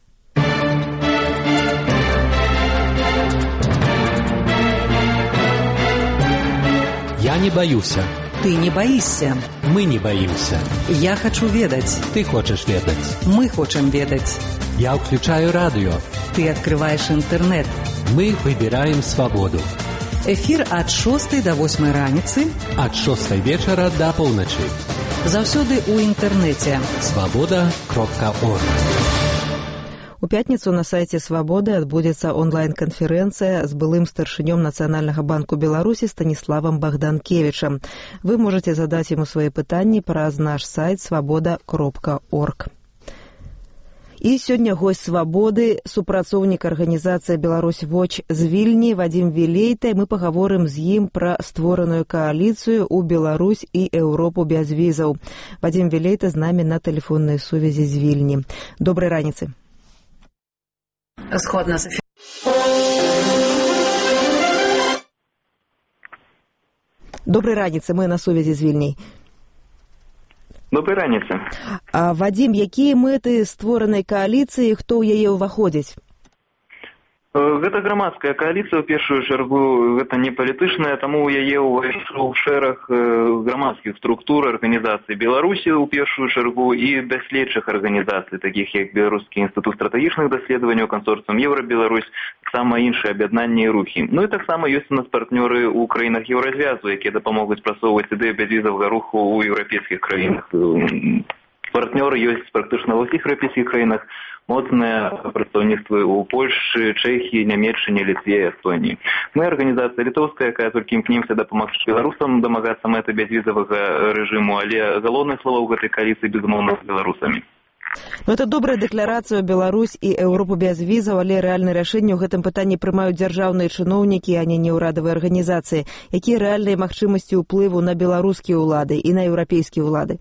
Я не боюся.
Ты не боишься.
Мы не боимся.
Я хочу ведать.
Ты хочешь ведать.
Мы хотим ведать.
Я включаю радио.
Ты открываешь интернет.
Мы выбираем свободу.
Эфір ад шостай да восьмай раніцы,
ад шостай вечара да поўначы.
Заўсёды ў інтэрнэце.
свабода кропка орг.
У пятніцу на сайце «Свабоды» адбудзецца онлайн-канферэнцыя з былым старшынём Нацыянальнага банку Беларусі Станіславам Богданкевічам. Вы можаце задаць яму свае пытанні праз наш сайт свабода кропка орг. І сёння госць «Свабоды», супрацоўнік арганізацыі «Беларусь Воч» з Вільні Вадзім Вілейта. Мы пагаворым з ім пра створаную кааліцыю ў Беларусь і Еўропу без візаў. Вадзім Вілейта з намі на тэлефоннай сувязі з Вільні. Добрай раніцы.
Згодна з эфіром.
Добрай раніцы, мы на сувязі з Вільняй.
Добрай раніцы.
А, Вадзім, якія мэты створанай кааліцыі, хто ў яе ўваходзіць?
Гэта грамадская кааліцыя, ў першую чаргу, гэта не палітычная, таму ў яе ўвайшоў шэраг грамадскіх структур, арганізацый Беларусі ў першую чаргу і даследчых арганізацый, такіх як Беларускі інстытут стратэгічных даследаванняў, кансорцыум Еўрабеларусь, таксама іншыя аб'яднанні і рухі. Ну і таксама ёсць у нас партнёры ў краінах Еўразвязу, якія дапамогуць прасоўваць ідэю бязвізавага руху ў еўрапейскіх краінах. Партнёры ёсць практычна ва ўсіх еўрапейскіх краінах, моцныя прадстаўніцтвы ў Польшчы, Чэхіі, Нямецчыне, Літве, Эстоніі. Мы арганізацыя літоўская, якая толькі імкнемся дапамагчы беларусам дамагацца мэты бязвізавага рэжыму, але галоўнае слова ў гэтай кааліцыі безумоўна з беларусамі.
Ну, это добрая дэкларацыя Беларусь і Еўропу без візаў, але рэальнае рашэнне ў гэтым пытанні прымаюць дзяржаўныя чыноўнікі, а не неўрадавыя арганізацыі. Якія рэальныя магчымасці ўплыву на беларускія ўлады і на еўрапейскія ўлады?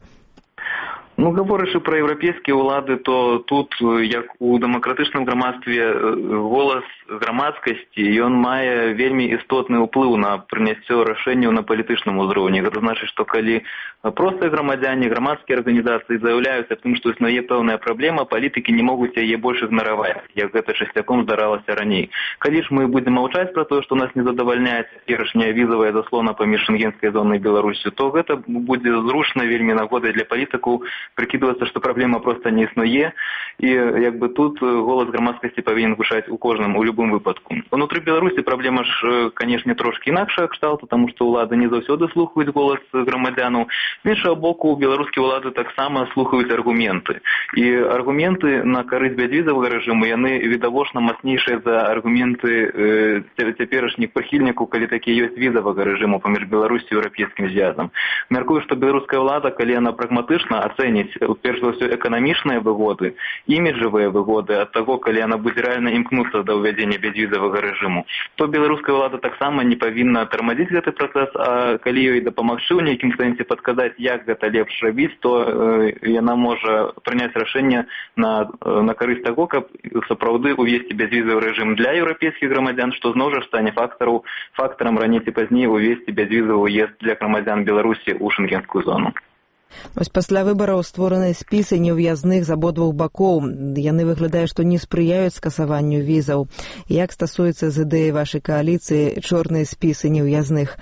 Ну, гаворачы пра еўрапейскія ўлады, то тут, як у дэмакратычным грамадстве, голас грамадскасці, ён мае вельмі істотны ўплыў на прыняццё рашэнняў на палітычным узроўні. Гэта значыць, што калі простыя грамадзяне, грамадскія арганізацыі заяўляюць аб тым, што існуе пэўная праблема, палітыкі не могуць яе больш ігнараваць, як гэта часцяком здаралася раней. Калі ж мы будзем маўчаць пра тое, што нас не задавальняе цяперашняя візавая заслона паміж шэнгенскай зонай і Беларусю, то гэта будзе зручна вельмі нагодай для палітыкаў прыкідвацца, што праблема проста не існуе, і як бы тут голас грамадскасці павінен гучаць у кожным, у любым выпадку. Унутры Беларусі праблема ж, канешне, трошкі інакшая кшталту, таму што ўлады не заўсёды слухаюць голас грамадзянаў. З іншага боку, беларускія ўлады таксама слухаюць аргументы. І аргументы на карысць бязвізавага рэжыму, яны відавочна мацнейшыя за аргументы э, цяперашніх прыхільнікаў, калі такія ёсць візавага рэжыму паміж Беларусі і еўрапейскім звязам. Мяркую, што беларуская ўлада, калі яна прагматычна ацэніць перш за ўсё эканамічныя выгоды, іміджавыя выгоды ад таго, калі яна будзе рэальна імкнуцца да ўвядзення бязвізавага рэжыму, то беларуская ўлада таксама не павінна тармадзіць гэты працэс, а калі ёй дапамагчы ў нейкім сэнсе падказаць, як гэта лепш рабіць, то э, яна можа прыняць рашэнне на, на карысць таго, каб сапраўды увесці бязвізавы рэжым для еўрапейскіх грамадзян, што зноў жа стане фактару, фактарам раней ці пазней увесці бязвізавы ўезд для грамадзян Беларусі ў шэнгенскую зону.
Вось пасля выбараў створаны спісы неўязных з абодвух бакоў. Яны выглядае, што не спрыяюць скасаванню візаў. Як стасуецца з ідэяй вашай кааліцыі чорныя спісы неўязных?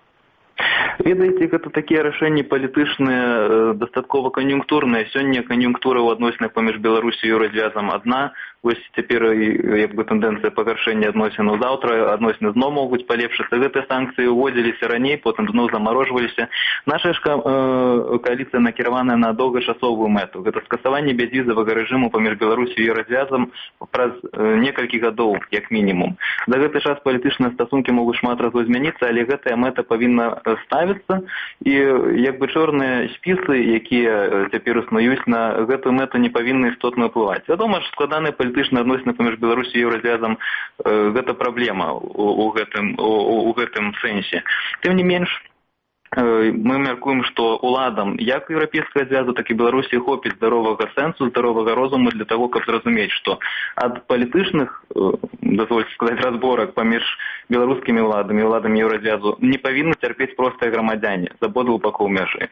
Ведаеце, гэта такія рашэнні палітычныя, дастаткова кан'юнктурныя. Сёння кан'юнктура ў адносінах паміж Беларусю і Еўразвязам адна. Вось цяпер як бы тэндэнцыя пагаршэння адносінаў заўтра, адносіны зноў могуць палепшыцца. Гэтыя санкцыі ўводзіліся раней, потым зноў замарожваліся. Наша ж кааліцыя накіраваная на доўгачасовую мэту. Гэта скасаванне бязвізавага рэжыму паміж Беларусю і Еўразвязам праз некалькі гадоў, як мінімум. За гэты час палітычныя стасункі могуць шмат разоў змяніцца, але гэтая мэта павінна ставіцца. І як бы чорныя спісы, якія цяпер існуюць, на гэтую мэту не павінны істотна ўплываць. Вядома ж, складаныя палітычныя адносіны паміж Беларусю і Еўразвязам э, гэта праблема у, у, гэтым, у, у гэтым сэнсе. Тым не менш, э, мы мяркуем, што уладам як еўрапейскага звязу, так і Беларусі хопіць здаровага сэнсу, здаровага розуму для таго, каб зразумець, што ад палітычных, э, дазвольце сказаць, разборак паміж беларускімі ўладамі і ўладамі Еўразвязу не павінны цярпець простыя грамадзяне з абодвух бакоў мяжы.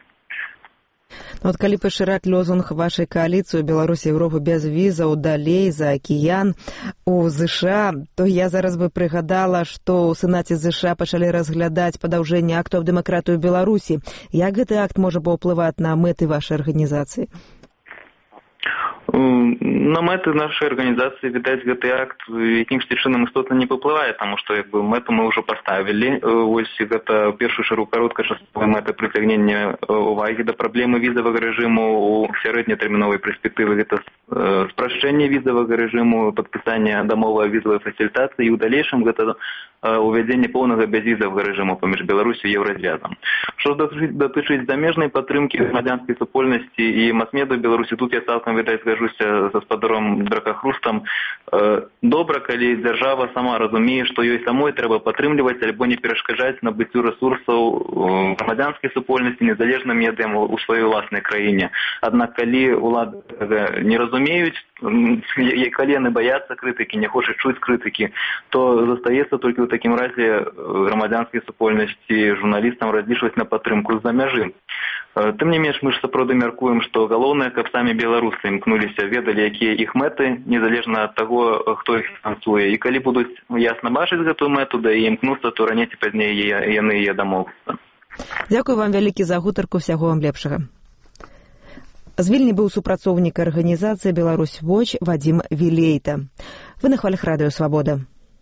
Вот калі пашыраць лозунг вашай кааліцыі Беларусь і Еўропа без візаў далей за акіян у ЗША, то я зараз бы прыгадала, што ў Сенаце ЗША пачалі разглядаць падаўжэнне акту аб дэмакратыі ў Беларусі. Як гэты акт можа паўплываць на мэты вашай арганізацыі?
На мэты нашай арганізацыі, відаць, гэты акт якімсьці чынам істотна не паўплывае, таму што як бы мэту мы ўжо паставілі. Вось гэта ў першую чаргу кароткачасовая мэта прыцягнення увагі да праблемы візавага рэжыму, у сярэднетэрміновай перспектывы гэта спрашчэнне візавага рэжыму, падпісанне дамовы аб візавай фасілітацыі, і ў далейшым гэта увядзенне поўнага бязвізавага рэжыму паміж Беларусю і Еўраз'язам. Што датычыць замежнай падтрымкі грамадзянскай супольнасці і мас-медыа ў Беларусі, тут я цалкам, відаць, згажуся з гаспадаром Дракахрустам. Добра, калі дзяржава сама разумее, што ёй самой трэба падтрымліваць альбо не перашкаджаць набыццю рэсурсаў грамадзянскай супольнасці незалежным медыям у сваёй уласнай краіне. Аднак, калі ўлады не разумеюць, калі яны баяцца крытыкі, не хочуць чуць крытыкі, то застаецца толькі ў такім разе грамадзянскай супольнасці журналістам разлічваць на падтрымку з-за мяжы. Тым не менш, мы ж сапраўды мяркуем, што галоўнае, каб самі беларусы імкнуліся, ведалі, якія іх мэты, незалежна ад таго, хто іх фінансуе. І калі будуць ясна бачыць гэтую мэту, да і імкнуцца, то раней ці пазней яны яе дамогуцца.
Дзякую вам вялікі за гутарку, усяго вам лепшага. З Вільні быў супрацоўнік арганізацыі «Беларусь Воч» Вадзім Вілейта. Вы на хвалях радыё «Свабода».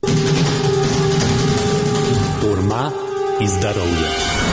Турма і здароўе.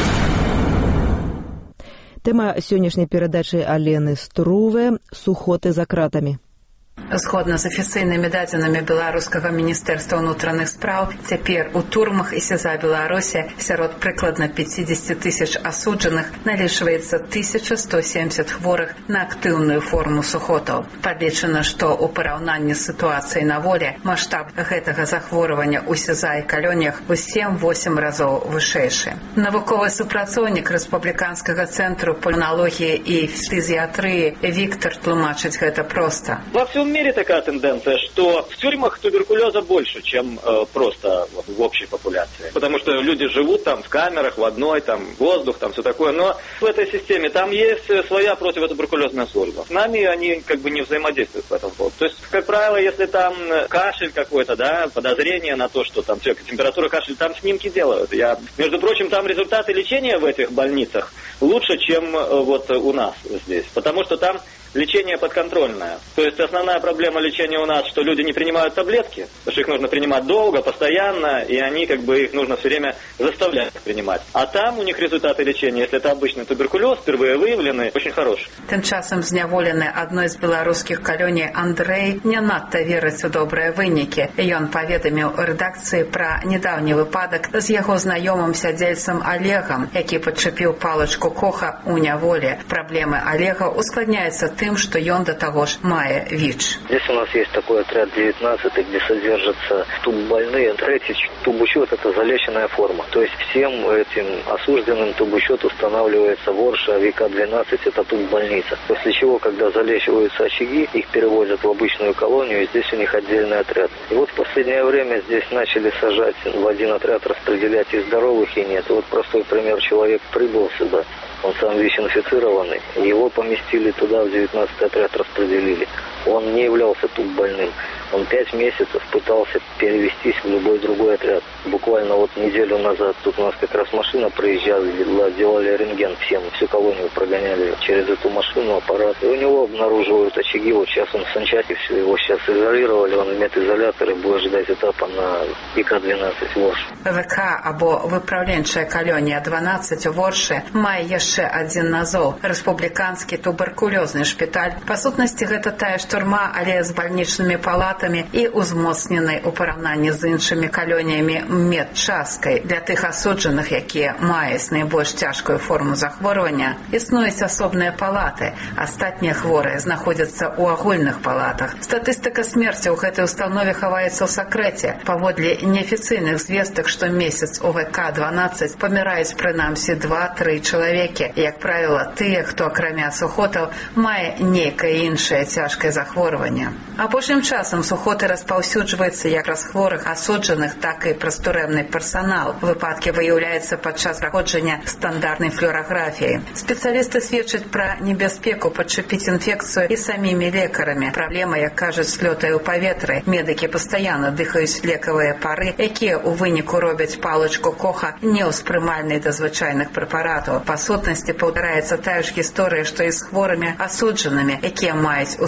Тэма сённяшняй перадачы Алены Струве «Сухоты за кратамі».
Згодна з афіцыйнымі дадзенымі беларускага міністэрства ўнутраных спраў, цяпер у турмах і СІЗА Беларусі сярод прыкладна пяцьдзесят тысяч асуджаных налічваецца тысяча сто семьдесят хворых на актыўную форму сухотаў. Падлічана, што ў параўнанні з сітуацыяй на волі маштаб гэтага захворвання ў СІЗА і калоніях у сем-восем разоў вышэйшы. Навуковы супрацоўнік Рэспубліканскага цэнтру пульманалогіі і фтызіатрыі Віктор тлумачыць гэта проста.
Во всем мире такая тенденция, что в тюрьмах туберкулеза больше, чем э, просто вот, в общей популяции. Потому что люди живут там в камерах, в одной, там воздух, там все такое. Но в этой системе там есть своя противотуберкулезная служба. С нами они как бы не взаимодействуют в этом поводу. То есть, как правило, если там кашель какой-то, да, подозрение на то, что там человек, температура, кашель, там снимки делают. Я, между прочим, там результаты лечения в этих больницах лучше, чем э, вот у нас здесь. Потому что там лечение подконтрольное. То есть основная проблема лечения у нас, что люди не принимают таблетки, потому что их нужно принимать долго, постоянно, и они как бы их нужно все время заставлять принимать. А там у них результаты лечения, если это обычный туберкулез, впервые выявленный, очень хороший.
Тым часам зняволены адной з беларускіх калоній Андрэй не надта верыць у добрыя вынікі. Ён паведаміў рэдакцыі пра нядаўні выпадак з яго знаёмым сядзельцам Олегам, які падчапіў палачку Коха ў няволі. Праблемы Олега ускладняюцца тем, что он до того же мая ВИЧ.
Здесь у нас есть такой отряд девятнадцать, где содержатся туббольные. Третий тубучет – это залеченная форма. То есть всем этим осужденным тубучет устанавливается ворша, вэ ка двенадцать – это туббольница. После чего, когда залечиваются очаги, их перевозят в обычную колонию, и здесь у них отдельный отряд. И вот в последнее время здесь начали сажать в один отряд, распределять и здоровых, и нет. И вот простой пример: человек прибыл сюда, он сам ВИЧ-инфицированный, его поместили туда, в девятнадцатый отряд распределили. Он не являлся туббольным. Он пять месяцев пытался перевестись в любой другой отряд. Буквально вот неделю назад тут у нас как раз машина проезжала, делали рентген всем, всю колонию прогоняли через эту машину, аппарат. И у него обнаруживают очаги. Вот сейчас он в санчате, все, его сейчас изолировали, он в медизоляторе, будет ждать этапа на вэ ка двенадцать ворш.
ВК або выпраўленчая калонія дванаццаць у воршы мае яшчэ адзін назоў – рэспубліканскі туберкулёзны шпіталь. Па сутнасці гэта тая ж турма, але з бальнічнымі палатамі і узмоцненай у параўнанні з іншымі калоніямі медчасткай. Для тых асуджаных, якія маюць найбольш цяжкую форму захворвання, існуюць асобныя палаты. Астатнія хворыя знаходзяцца ў агульных палатах. Статыстыка смерці ў гэтай установе хаваецца ў сакрэце. Паводле неафіцыйных звестак, што месяц у вэ ка дванаццаць паміраюць прынамсі два-тры чалавекі. Як правіла, тыя, хто акрамя сухотаў мае нейкае іншае цяжкае захворванне. Апошнім часам сухоты распаўсюджваюцца як праз хворых асуджаных, так і праз турэмны персанал. Выпадкі выяўляюцца падчас праходжання стандартнай флюараграфіі. Спецыялісты сведчаць пра небяспеку падчапіць інфекцыю і самімі лекарамі. Праблема, як кажуць, слётае ў паветры. Медыкі пастаянна дыхаюць лекавыя пары, якія ў выніку робяць палачку Коха неўспрымальнай да звычайных прэпаратаў. Па сутнасці паўтараецца тая ж гісторыя, што і з хворымі асуджанымі, якія маюць устойлівы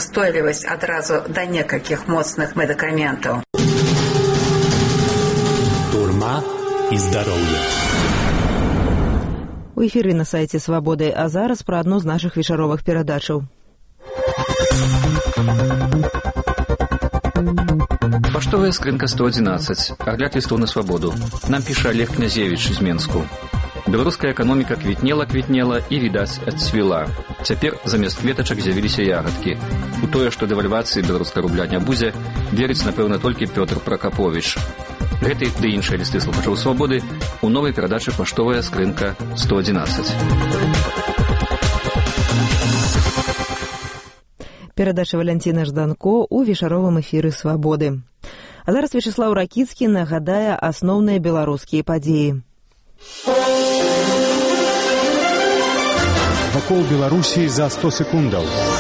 урадлівасць адразу да некалькіх моцных медыкаментаў.
Турма і здароўе.
У эфіры на сайце Свабоды, а зараз пра адну з нашых вечаровых перадачаў.
Паштовая скрынка сто адзінаццаць. Агляд лістоў на свабоду. Нам піша Олег Князевіч з Менску. Беларуская эканоміка квітнела-квітнела і, відаць, адцвіла. Цяпер замест кветачак з'явіліся ягадкі. У тое, што дэвальвацыі беларускага рубля не будзе, верыць, напэўна, толькі Пётр Пракаповіч. Гэты ды іншыя лісты слухачоў свабоды у новай перадачы «Паштовая скрынка сто адзінаццаць».
Перадача Валянціна Жданко ў вечаровым эфіры «Свабоды». А зараз Вячеслаў Ракіцкі нагадае асноўныя беларускія падзеі.
Вакол Беларусі за сто секундаў.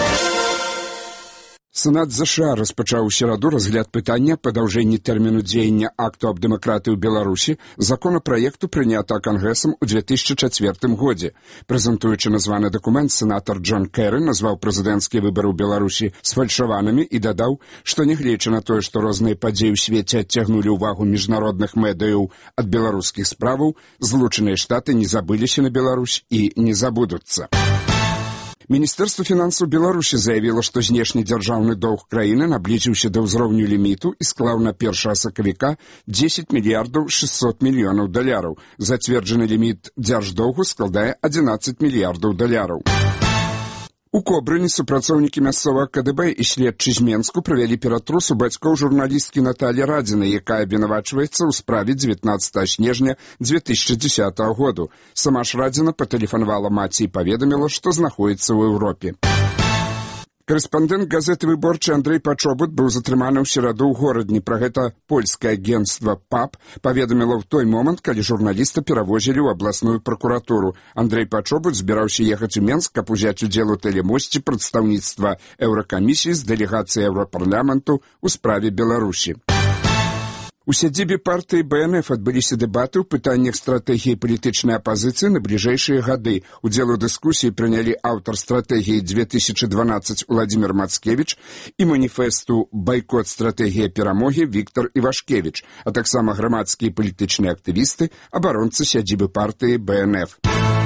Сенат ЗША распачаў у сераду разгляд пытання падаўжэння тэрміну дзеяння акту аб дэмакратыі ў Беларусі законапраекту, прынята Кангрэсам у две тысячы чацвёртым годзе. Прэзентуючы названы дакумент, сенатар Джон Кэры назваў прэзідэнцкія выбары ў Беларусі сфальшаванымі і дадаў, што нягледзячы на тое, што розныя падзеі ў свеце адцягнулі ўвагу міжнародных медыяў ад беларускіх справаў, Злучаныя Штаты не забыліся на Беларусь і не забудуцца. Міністэрства фінансаў Беларусі заявіла, што знешні дзяржаўны доўг краіны наблізіўся да ўзроўню ліміту і склаў на першага сакавіка дзесяць мільярдаў шэсцьсот мільёнаў даляраў. Зацверджаны ліміт дзярждоўгу складае адзінаццаць мільярдаў даляраў. У Кобрыні супрацоўнікі мясцовага КДБ і следчы з Менску правялі ператрус у бацькоў журналісткі Наталі Радзінай, якая абвінавачваецца ў справе дзевятнаццатага снежня две тысячы дзесятага году. Сама ж Радзіна патэлефанавала маці і паведаміла, што знаходзіцца ў Еўропе. Корэспандэнт газеты «Выборчы» Андрэй Пачобут быў затрыманы ў сераду ў горадні. Пра гэта польскае агенцтва ПАП паведаміла ў той момант, калі журналіста перавозілі ў абласную пракуратуру. Андрэй Пачобут збіраўся ехаць у Менск, каб узяць удзел у тэлемосце прадстаўніцтва Еўракамісіі з дэлегацыяй Еўрапарламенту ў справе Беларусі. У сядзібе партыі БНФ адбыліся дэбаты ў пытаннях стратэгіі палітычнай апазіцыі на бліжэйшыя гады. Удзел у дыскусіі прынялі аўтар стратэгіі две тысячы дванаццаць Уладзімір Мацкевіч і маніфесту «Байкот. Стратэгія перамогі» Віктар Івашкевіч, а таксама грамадскія і палітычныя актывісты, абаронцы сядзібы партыі БНФ.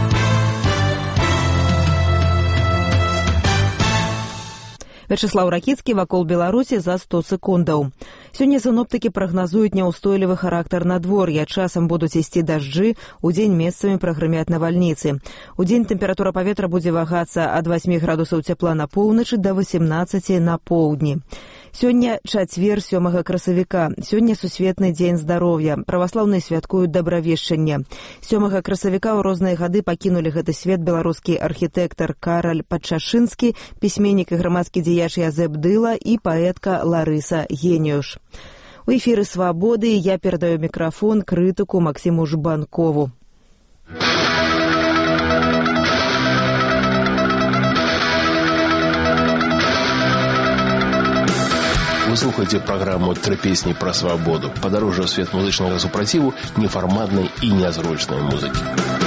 Вячеслаў Ракіцкі вакол Беларусі за сто секундаў. Сёння сіноптыкі прагназуюць няўстойлівы характар надвор'я. Часам будуць ісці дажджы, удзень месцамі прагрымяць навальніцы. Удзень тэмпература паветра будзе вагацца ад васьмі градусаў цяпла на поўначы да васемнаццаці на поўдні. Сёння чацвер сёмага красавіка. Сёння сусветны дзень здароўя. Праваслаўныя святкуюць дабравешчанне. Сёмага красавіка ў розныя гады пакінулі гэты свет беларускі архітэктар Караль Падчашынскі, пісьменнік і грамадскі дзеяч Язэп Дыла і паэтка Ларыса Геніюш. У эфіры «Свабоды» я перадаю мікрафон крытыку Максіму Жбанкову.
Вы слухаеце праграму «Тры песні пра свабоду». Падарожжа ў свет музычнага супраціву, нефарматнай і нязручнай музыкі.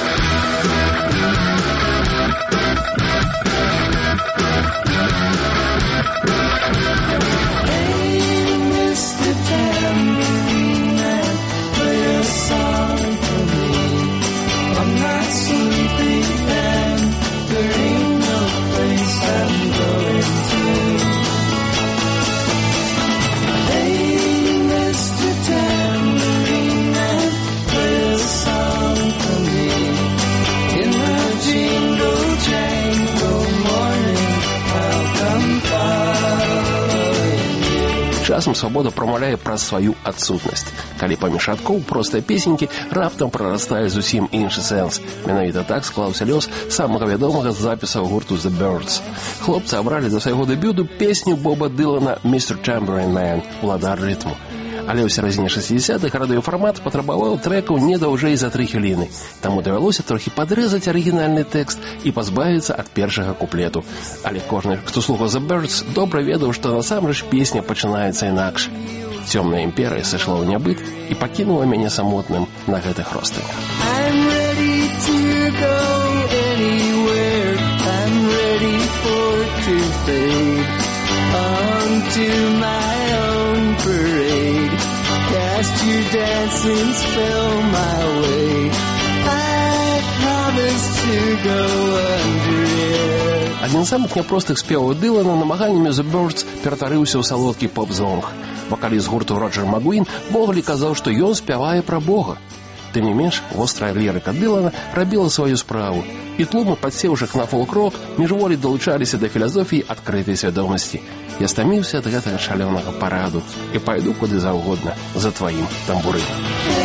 Часам свабода прамаўляе праз сваю адсутнасць. Калі паміж радкоў простыя песенькі раптам прарастае зусім іншы сэнс. Менавіта так склаўся лёс самага вядомага з запісаў гурту The Byrds. Хлопцы абралі да свайго дэбюту песню Боба Дылана «містер Tambourine Man» «Уладар рытму». Але ў сярэдзіне шэсцідзесятых радыёфармат патрабаваў трэкаў не даўжэй за тры хвіліны. Таму давялося трохі падрэзаць арыгінальны тэкст і пазбавіцца ад першага куплету. Але кожны, хто слухаў The Byrds, добра ведаў, што насамрэч песня пачынаецца інакш. Цёмная імперыя сышла ў нябыт і пакінула мяне самотным на гэтых ростынях. I'm ready to go anywhere. I'm ready for to fade.
to my own parade. Cast your dancing spell my way. I promise to go under it.
Адзін з самых няпростых спеваў Дылана намаганнямі The Birds ператварыўся ў салодкі поп-зонг. Вакаліст гурту Роджер Магуін Боглі казаў, што ён спявае пра Бога. Тым не менш, вострая лірыка Дылана рабіла сваю справу, і тлумы, падсеўшых на фолк-рок, міжволі далучаліся да філасофіі адкрытай свядомасці. Я стаміўся ад гэтага шалёнага параду і пайду куды заўгодна за тваім тамбурынам.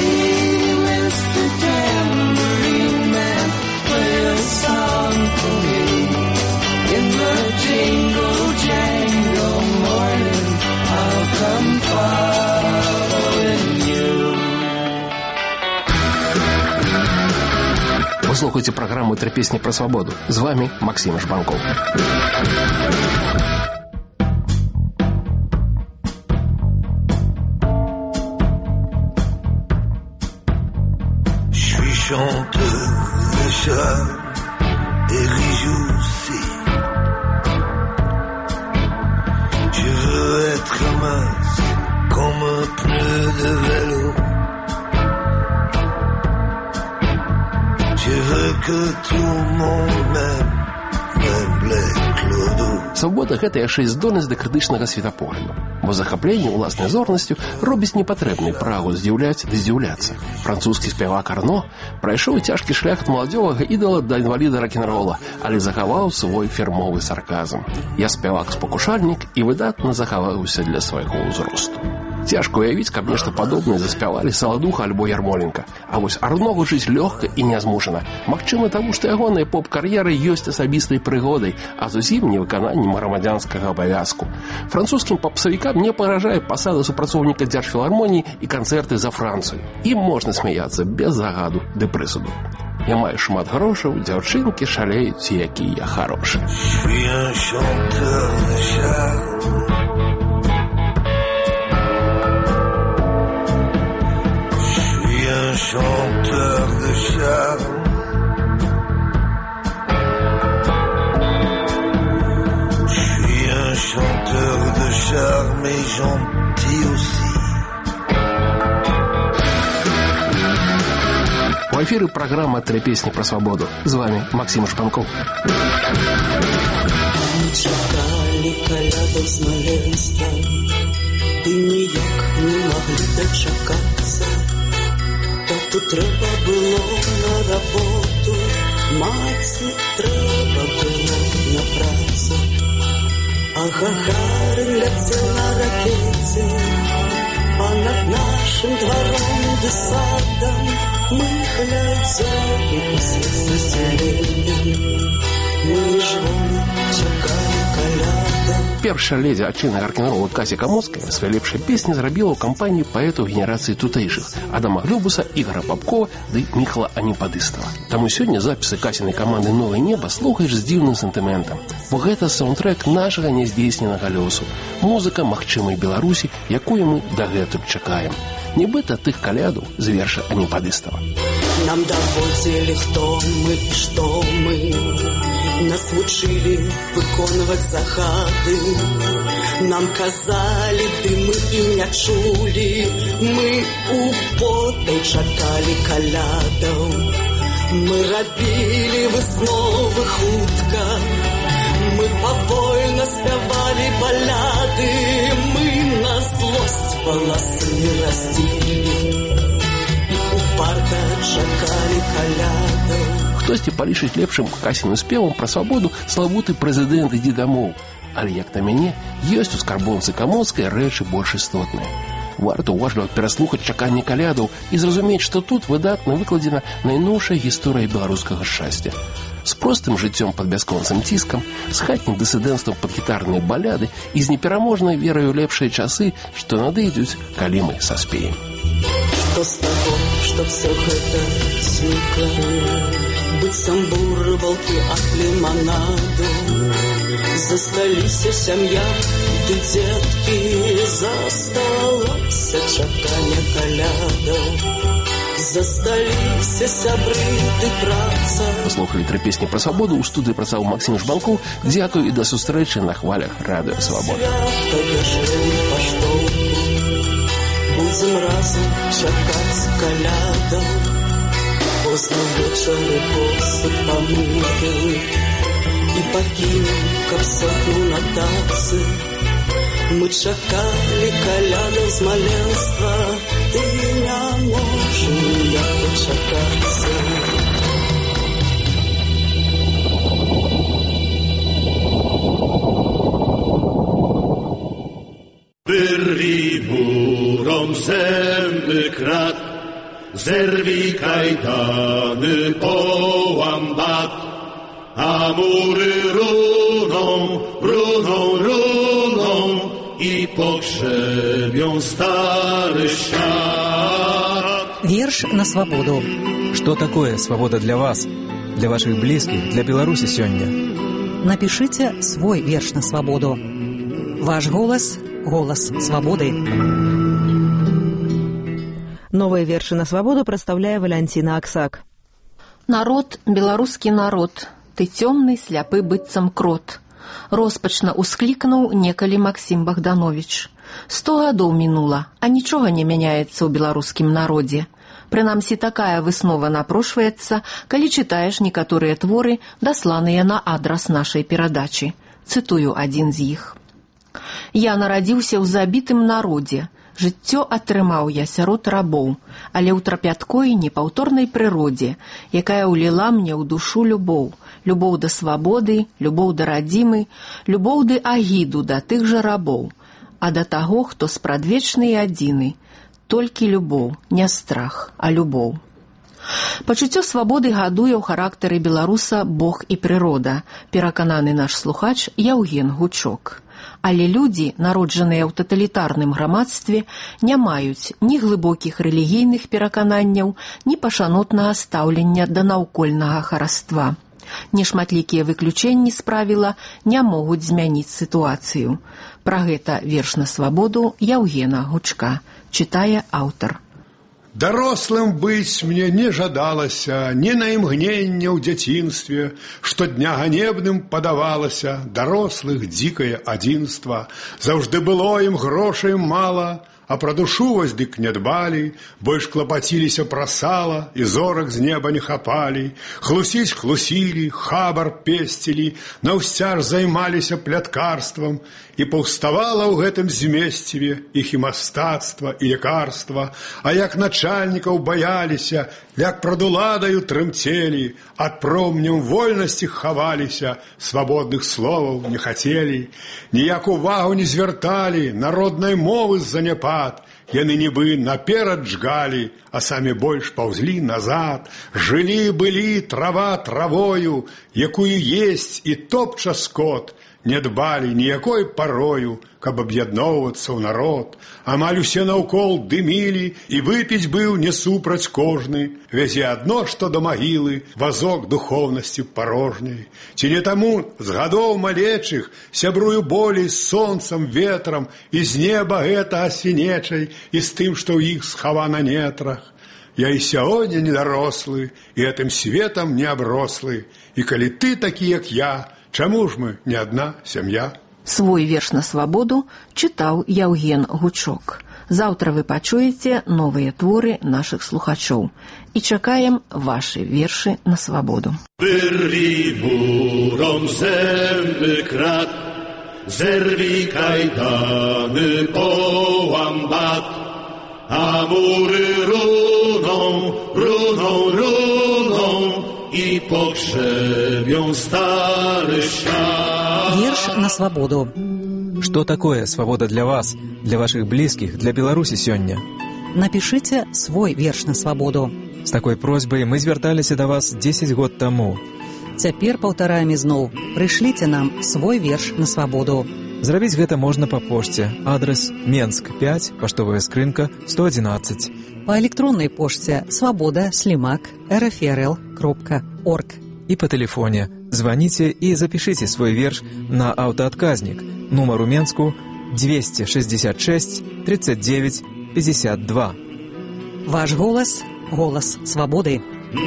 Вы слухаете программу «Три песни про свободу». С вами Максим Жбанков.
Je suis chanteur de chant et réjoui aussi. Je veux être mince comme un pneu de vélo. Je veux que tout le monde m'aime, même les clodos.
Свабода – гэта яшчэ і здольнасць да крытычнага светапогляду, бо захапленне ўласнай зорнасцю робіць непатрэбнай прагу здзіўляць ды здзіўляцца. Французскі спявак Арно прайшоў цяжкі шлях ад маладзёвага ідала да інваліда рок-н-рола, але захаваў свой фірмовы сарказм. Я спявак-спакушальнік і выдатна захаваўся для свайго ўзросту. Цяжка уявіць, каб нешта падобнае заспявалі Саладуха альбо Ярмоленка. А вось Арно гучыць лёгка і нязмушана. Магчыма, таму, што ягоная поп-кар'ера ёсць асабістай прыгодай, а зусім не выкананнем грамадзянскага абавязку. Французскім попсавікам не паражае пасада супрацоўніка дзяржфілармоніі і канцэрты за Францыю. Ім можна смяяцца без загаду ды прысуду. Я маю шмат грошаў, дзяўчынкі шалеюць, якія харошы.
Chanteur de charme, je suis un chanteur de charme et gentil aussi.
У эфіры праграма «Три песни про свободу». З вами Максим Шпанков.
Чакалі каляду з маленства, і ніяк не могли дочакатися. Тату треба було на роботу, маці треба було на працю. А Гагарин летів на ракеті, а над нашим двором да садом ми глядели усі зелені. Ми ж вон чекали коляду.
Першая леди адчыннага рок-н-рола Кася Камоцкая свае лепшыя песні зрабіла ў кампаніі паэтаў генерацыі тутэйшых Адама Глюбуса, Ігора Папкова ды Міхала Аніпадыстава. Таму сёння запісы Касінай каманды «Новае неба» слухаеш з дзіўным сантыментам, бо гэта саундтрэк нашага няздзейсненага лёсу, музыка магчымай Беларусі, якую мы дагэтуль чакаем. Нібыта тых калядаў з верша Аніпадыстава.
Нам даводзілі, хто мы і што мы, нас вучылі выконваць загады. Нам казалі, ды мы і не чулі, мы у потай чакалі калядаў. Мы рабілі высновы хутка, мы павольна спявалі баляды, мы на злосць валасы расцілі. Парта чакалі калядаў.
Хтосьці палічыць лепшым Касіным спевам пра свабоду славуты прэзідэнт «Ідзі дамоў». Але, як на мяне, ёсць у скарбонцы Камоцкай рэчы больш істотныя. Варта уважліва пераслухаць чаканне калядаў і зразумець, што тут выдатна выкладзена найноўшая гісторыя беларускага шчасця. З простым жыццём пад бясконцым ціскам, з хатнім дысідэнцтвам пад гітарныя баляды і з непераможнай верай у лепшыя часы, што надыйдуць, калі мы саспеем.
Што з таго, што ўсё гэта звыкла, быццам бурвалкі ад ліманаду. Засталіся сям'я ды дзеткі, засталося чаканне калядаў. Засталіся сябры ды праца.
Паслухалі тры песні пра свабоду. У студыі працаваў Максім Жбанкоў. Дзякую і да сустрэчы на хвалях радыё Свабода.
Будзем разам чакаць калядаў. Позна вечары посуд памылкаў і пакінем, каб сохнуў на тацы. Мы чакалі калядаў з маленства, і не можем ніяк дачакацца.
Wyrwij murom zęby krat, zerwij kajdany, połam bat, a mury runą, runą, runą i pogrzebią stary świat.
Верш на свободу.
Что такое свобода для вас, для ваших близких, для Беларуси сегодня?
Напишите свой верш на свободу. Ваш голос – голос свободы.
Новые верши на свободу представляе Валянціна Аксак.
Народ, беларускі народ, ты цёмны, сляпы быццам крот. Роспачна усклікнуў некалі Максім Богданович. Сто гадоў мінула, а нічога не мяняецца ў беларускім народзе. Прынамсі, такая выснова напрошваецца, калі чытаеш некаторыя творы, дасланыя на адрас нашай перадачы. Цытую адзін з іх. Я нарадзіўся ў забітым народзе. Жыццё атрымаў я сярод рабоў, але ў трапяткой непаўторнай прыродзе, якая ўліла мне ў душу любоў. Любоў да свабоды, любоў да радзімы, любоў ды агіду да тых жа рабоў. А да таго, хто спрадвечны і адзіны, толькі любоў, не страх, а любоў. Пачуццё свабоды гадуе ў характары беларуса Бог і прырода, перакананы наш слухач Яўген Гучок. Але людзі, народжаныя ў таталітарным грамадстве, не маюць ні глыбокіх рэлігійных перакананняў, ні пашанотнага стаўлення да наўкольнага хараства. Нешматлікія выключэнні з правіла не могуць змяніць сітуацыю. Пра гэта верш на свабоду Яўгена Гучка. Чытае аўтар.
Дарослым быць мне не жадалася, ні на імгненне ў дзяцінстве, штодня ганебным падавалася, дарослых дзікае адзінства. Заўжды было ім грошай мала, а пра душу вось дык не дбалі, больш клапаціліся пра сала і зорак з неба не хапалі. Хлусіць хлусілі, хабар песцілі, наўсцяж займаліся пляткарствам, і паўставала ў гэтым змесціве іх і мастацтва, і лекарства. А як начальнікаў баяліся, як прад уладаю трымцелі, ад промняў вольнасці хаваліся, свабодных словаў не хацелі. Ніяк увагу не звярталі, народнай мовы заняпад. Яны нібы наперад жгалі, а самі больш паўзлі назад. Жылі былі трава травою, якую есць і топча скот. Не дбалі ніякой парою, каб аб'ядноўвацца ў народ. Амаль усе наўкол дымілі, і выпіць быў не супраць кожны. Вязе адно, што да магілы, вазок духоўнасці парожняй. Ці не таму з гадоў малечых сябрую болей з сонцам, ветрам, і з неба гэтага сінечай, і з тым, што ў іх схавана нетрах. Я і сягоння недарослы, і гэтым светам не аброслы. І калі ты такі, як я, чаму ж мы не адна сям'я?
Свой верш на свабоду чытаў Яўген Гучок. Заўтра вы пачуеце новыя творы нашых слухачоў. І чакаем вашы вершы на свабоду.
Wyrwij murom zęby krat, zerwij kajdany, połam bat, a mury runą, runą, runą i pogrzebią stary świat.
Верш на свободу.
Что такое свобода для вас, для ваших близких, для Беларуси сегодня?
Напишите свой верш на свободу.
С такой просьбой мы звярталіся до вас десять год тому.
Цяпер паўтараем ізноў. Прышліце нам свой верш на свободу.
Зрабіць гэта можна па пошце. Адрес Менск пять, паштовая скрынка сто одиннадцать.
По электронной почте свобода слимак рфрл кропка орг.
И по телефоне. Звоните и запишите свой верш на автоотказник. Номер у Менску двести шестьдесят шесть тридцать девять пятьдесят два.
Ваш голос голас свабоды.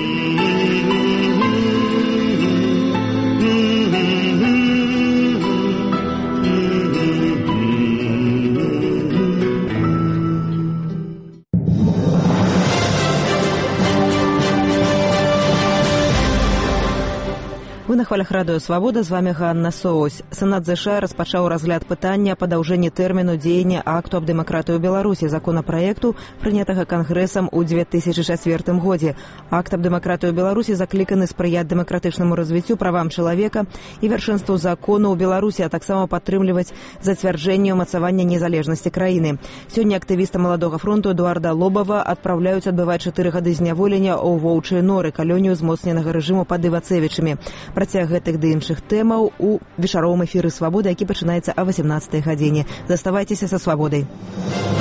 Вы на хвалях радыё «Свабода», з вами Ганна Соось. Сенат ЗША распачаў разгляд пытання падаўжэння тэрміну дзеяння акту аб дэмакратыі ў Беларусі, законапраекту, прынятага Кангрэсам у две тысячы чацвёртым годзе. Акт аб дэмакратыі ў Беларусі закліканы спрыяць дэмакратычнаму развіццю, правам чалавека і вяршэнству закону ў Беларусі, а таксама падтрымліваць зацвярджэнне і ўмацаванне незалежнасці краіны. Сёння актывіста Маладога фронту Эдуарда Лобава адпраўляюць адбываць чатыры гады зняволення ў воўчыя норы, калонію змоцненага рэжыму пад Івацэвічамі. Працяг гэтых ды іншых тэмаў у вечаровым эфіры «Свабоды», які пачынаецца о восемнадцатай гадзіне. Заставайцеся са «Свабодай».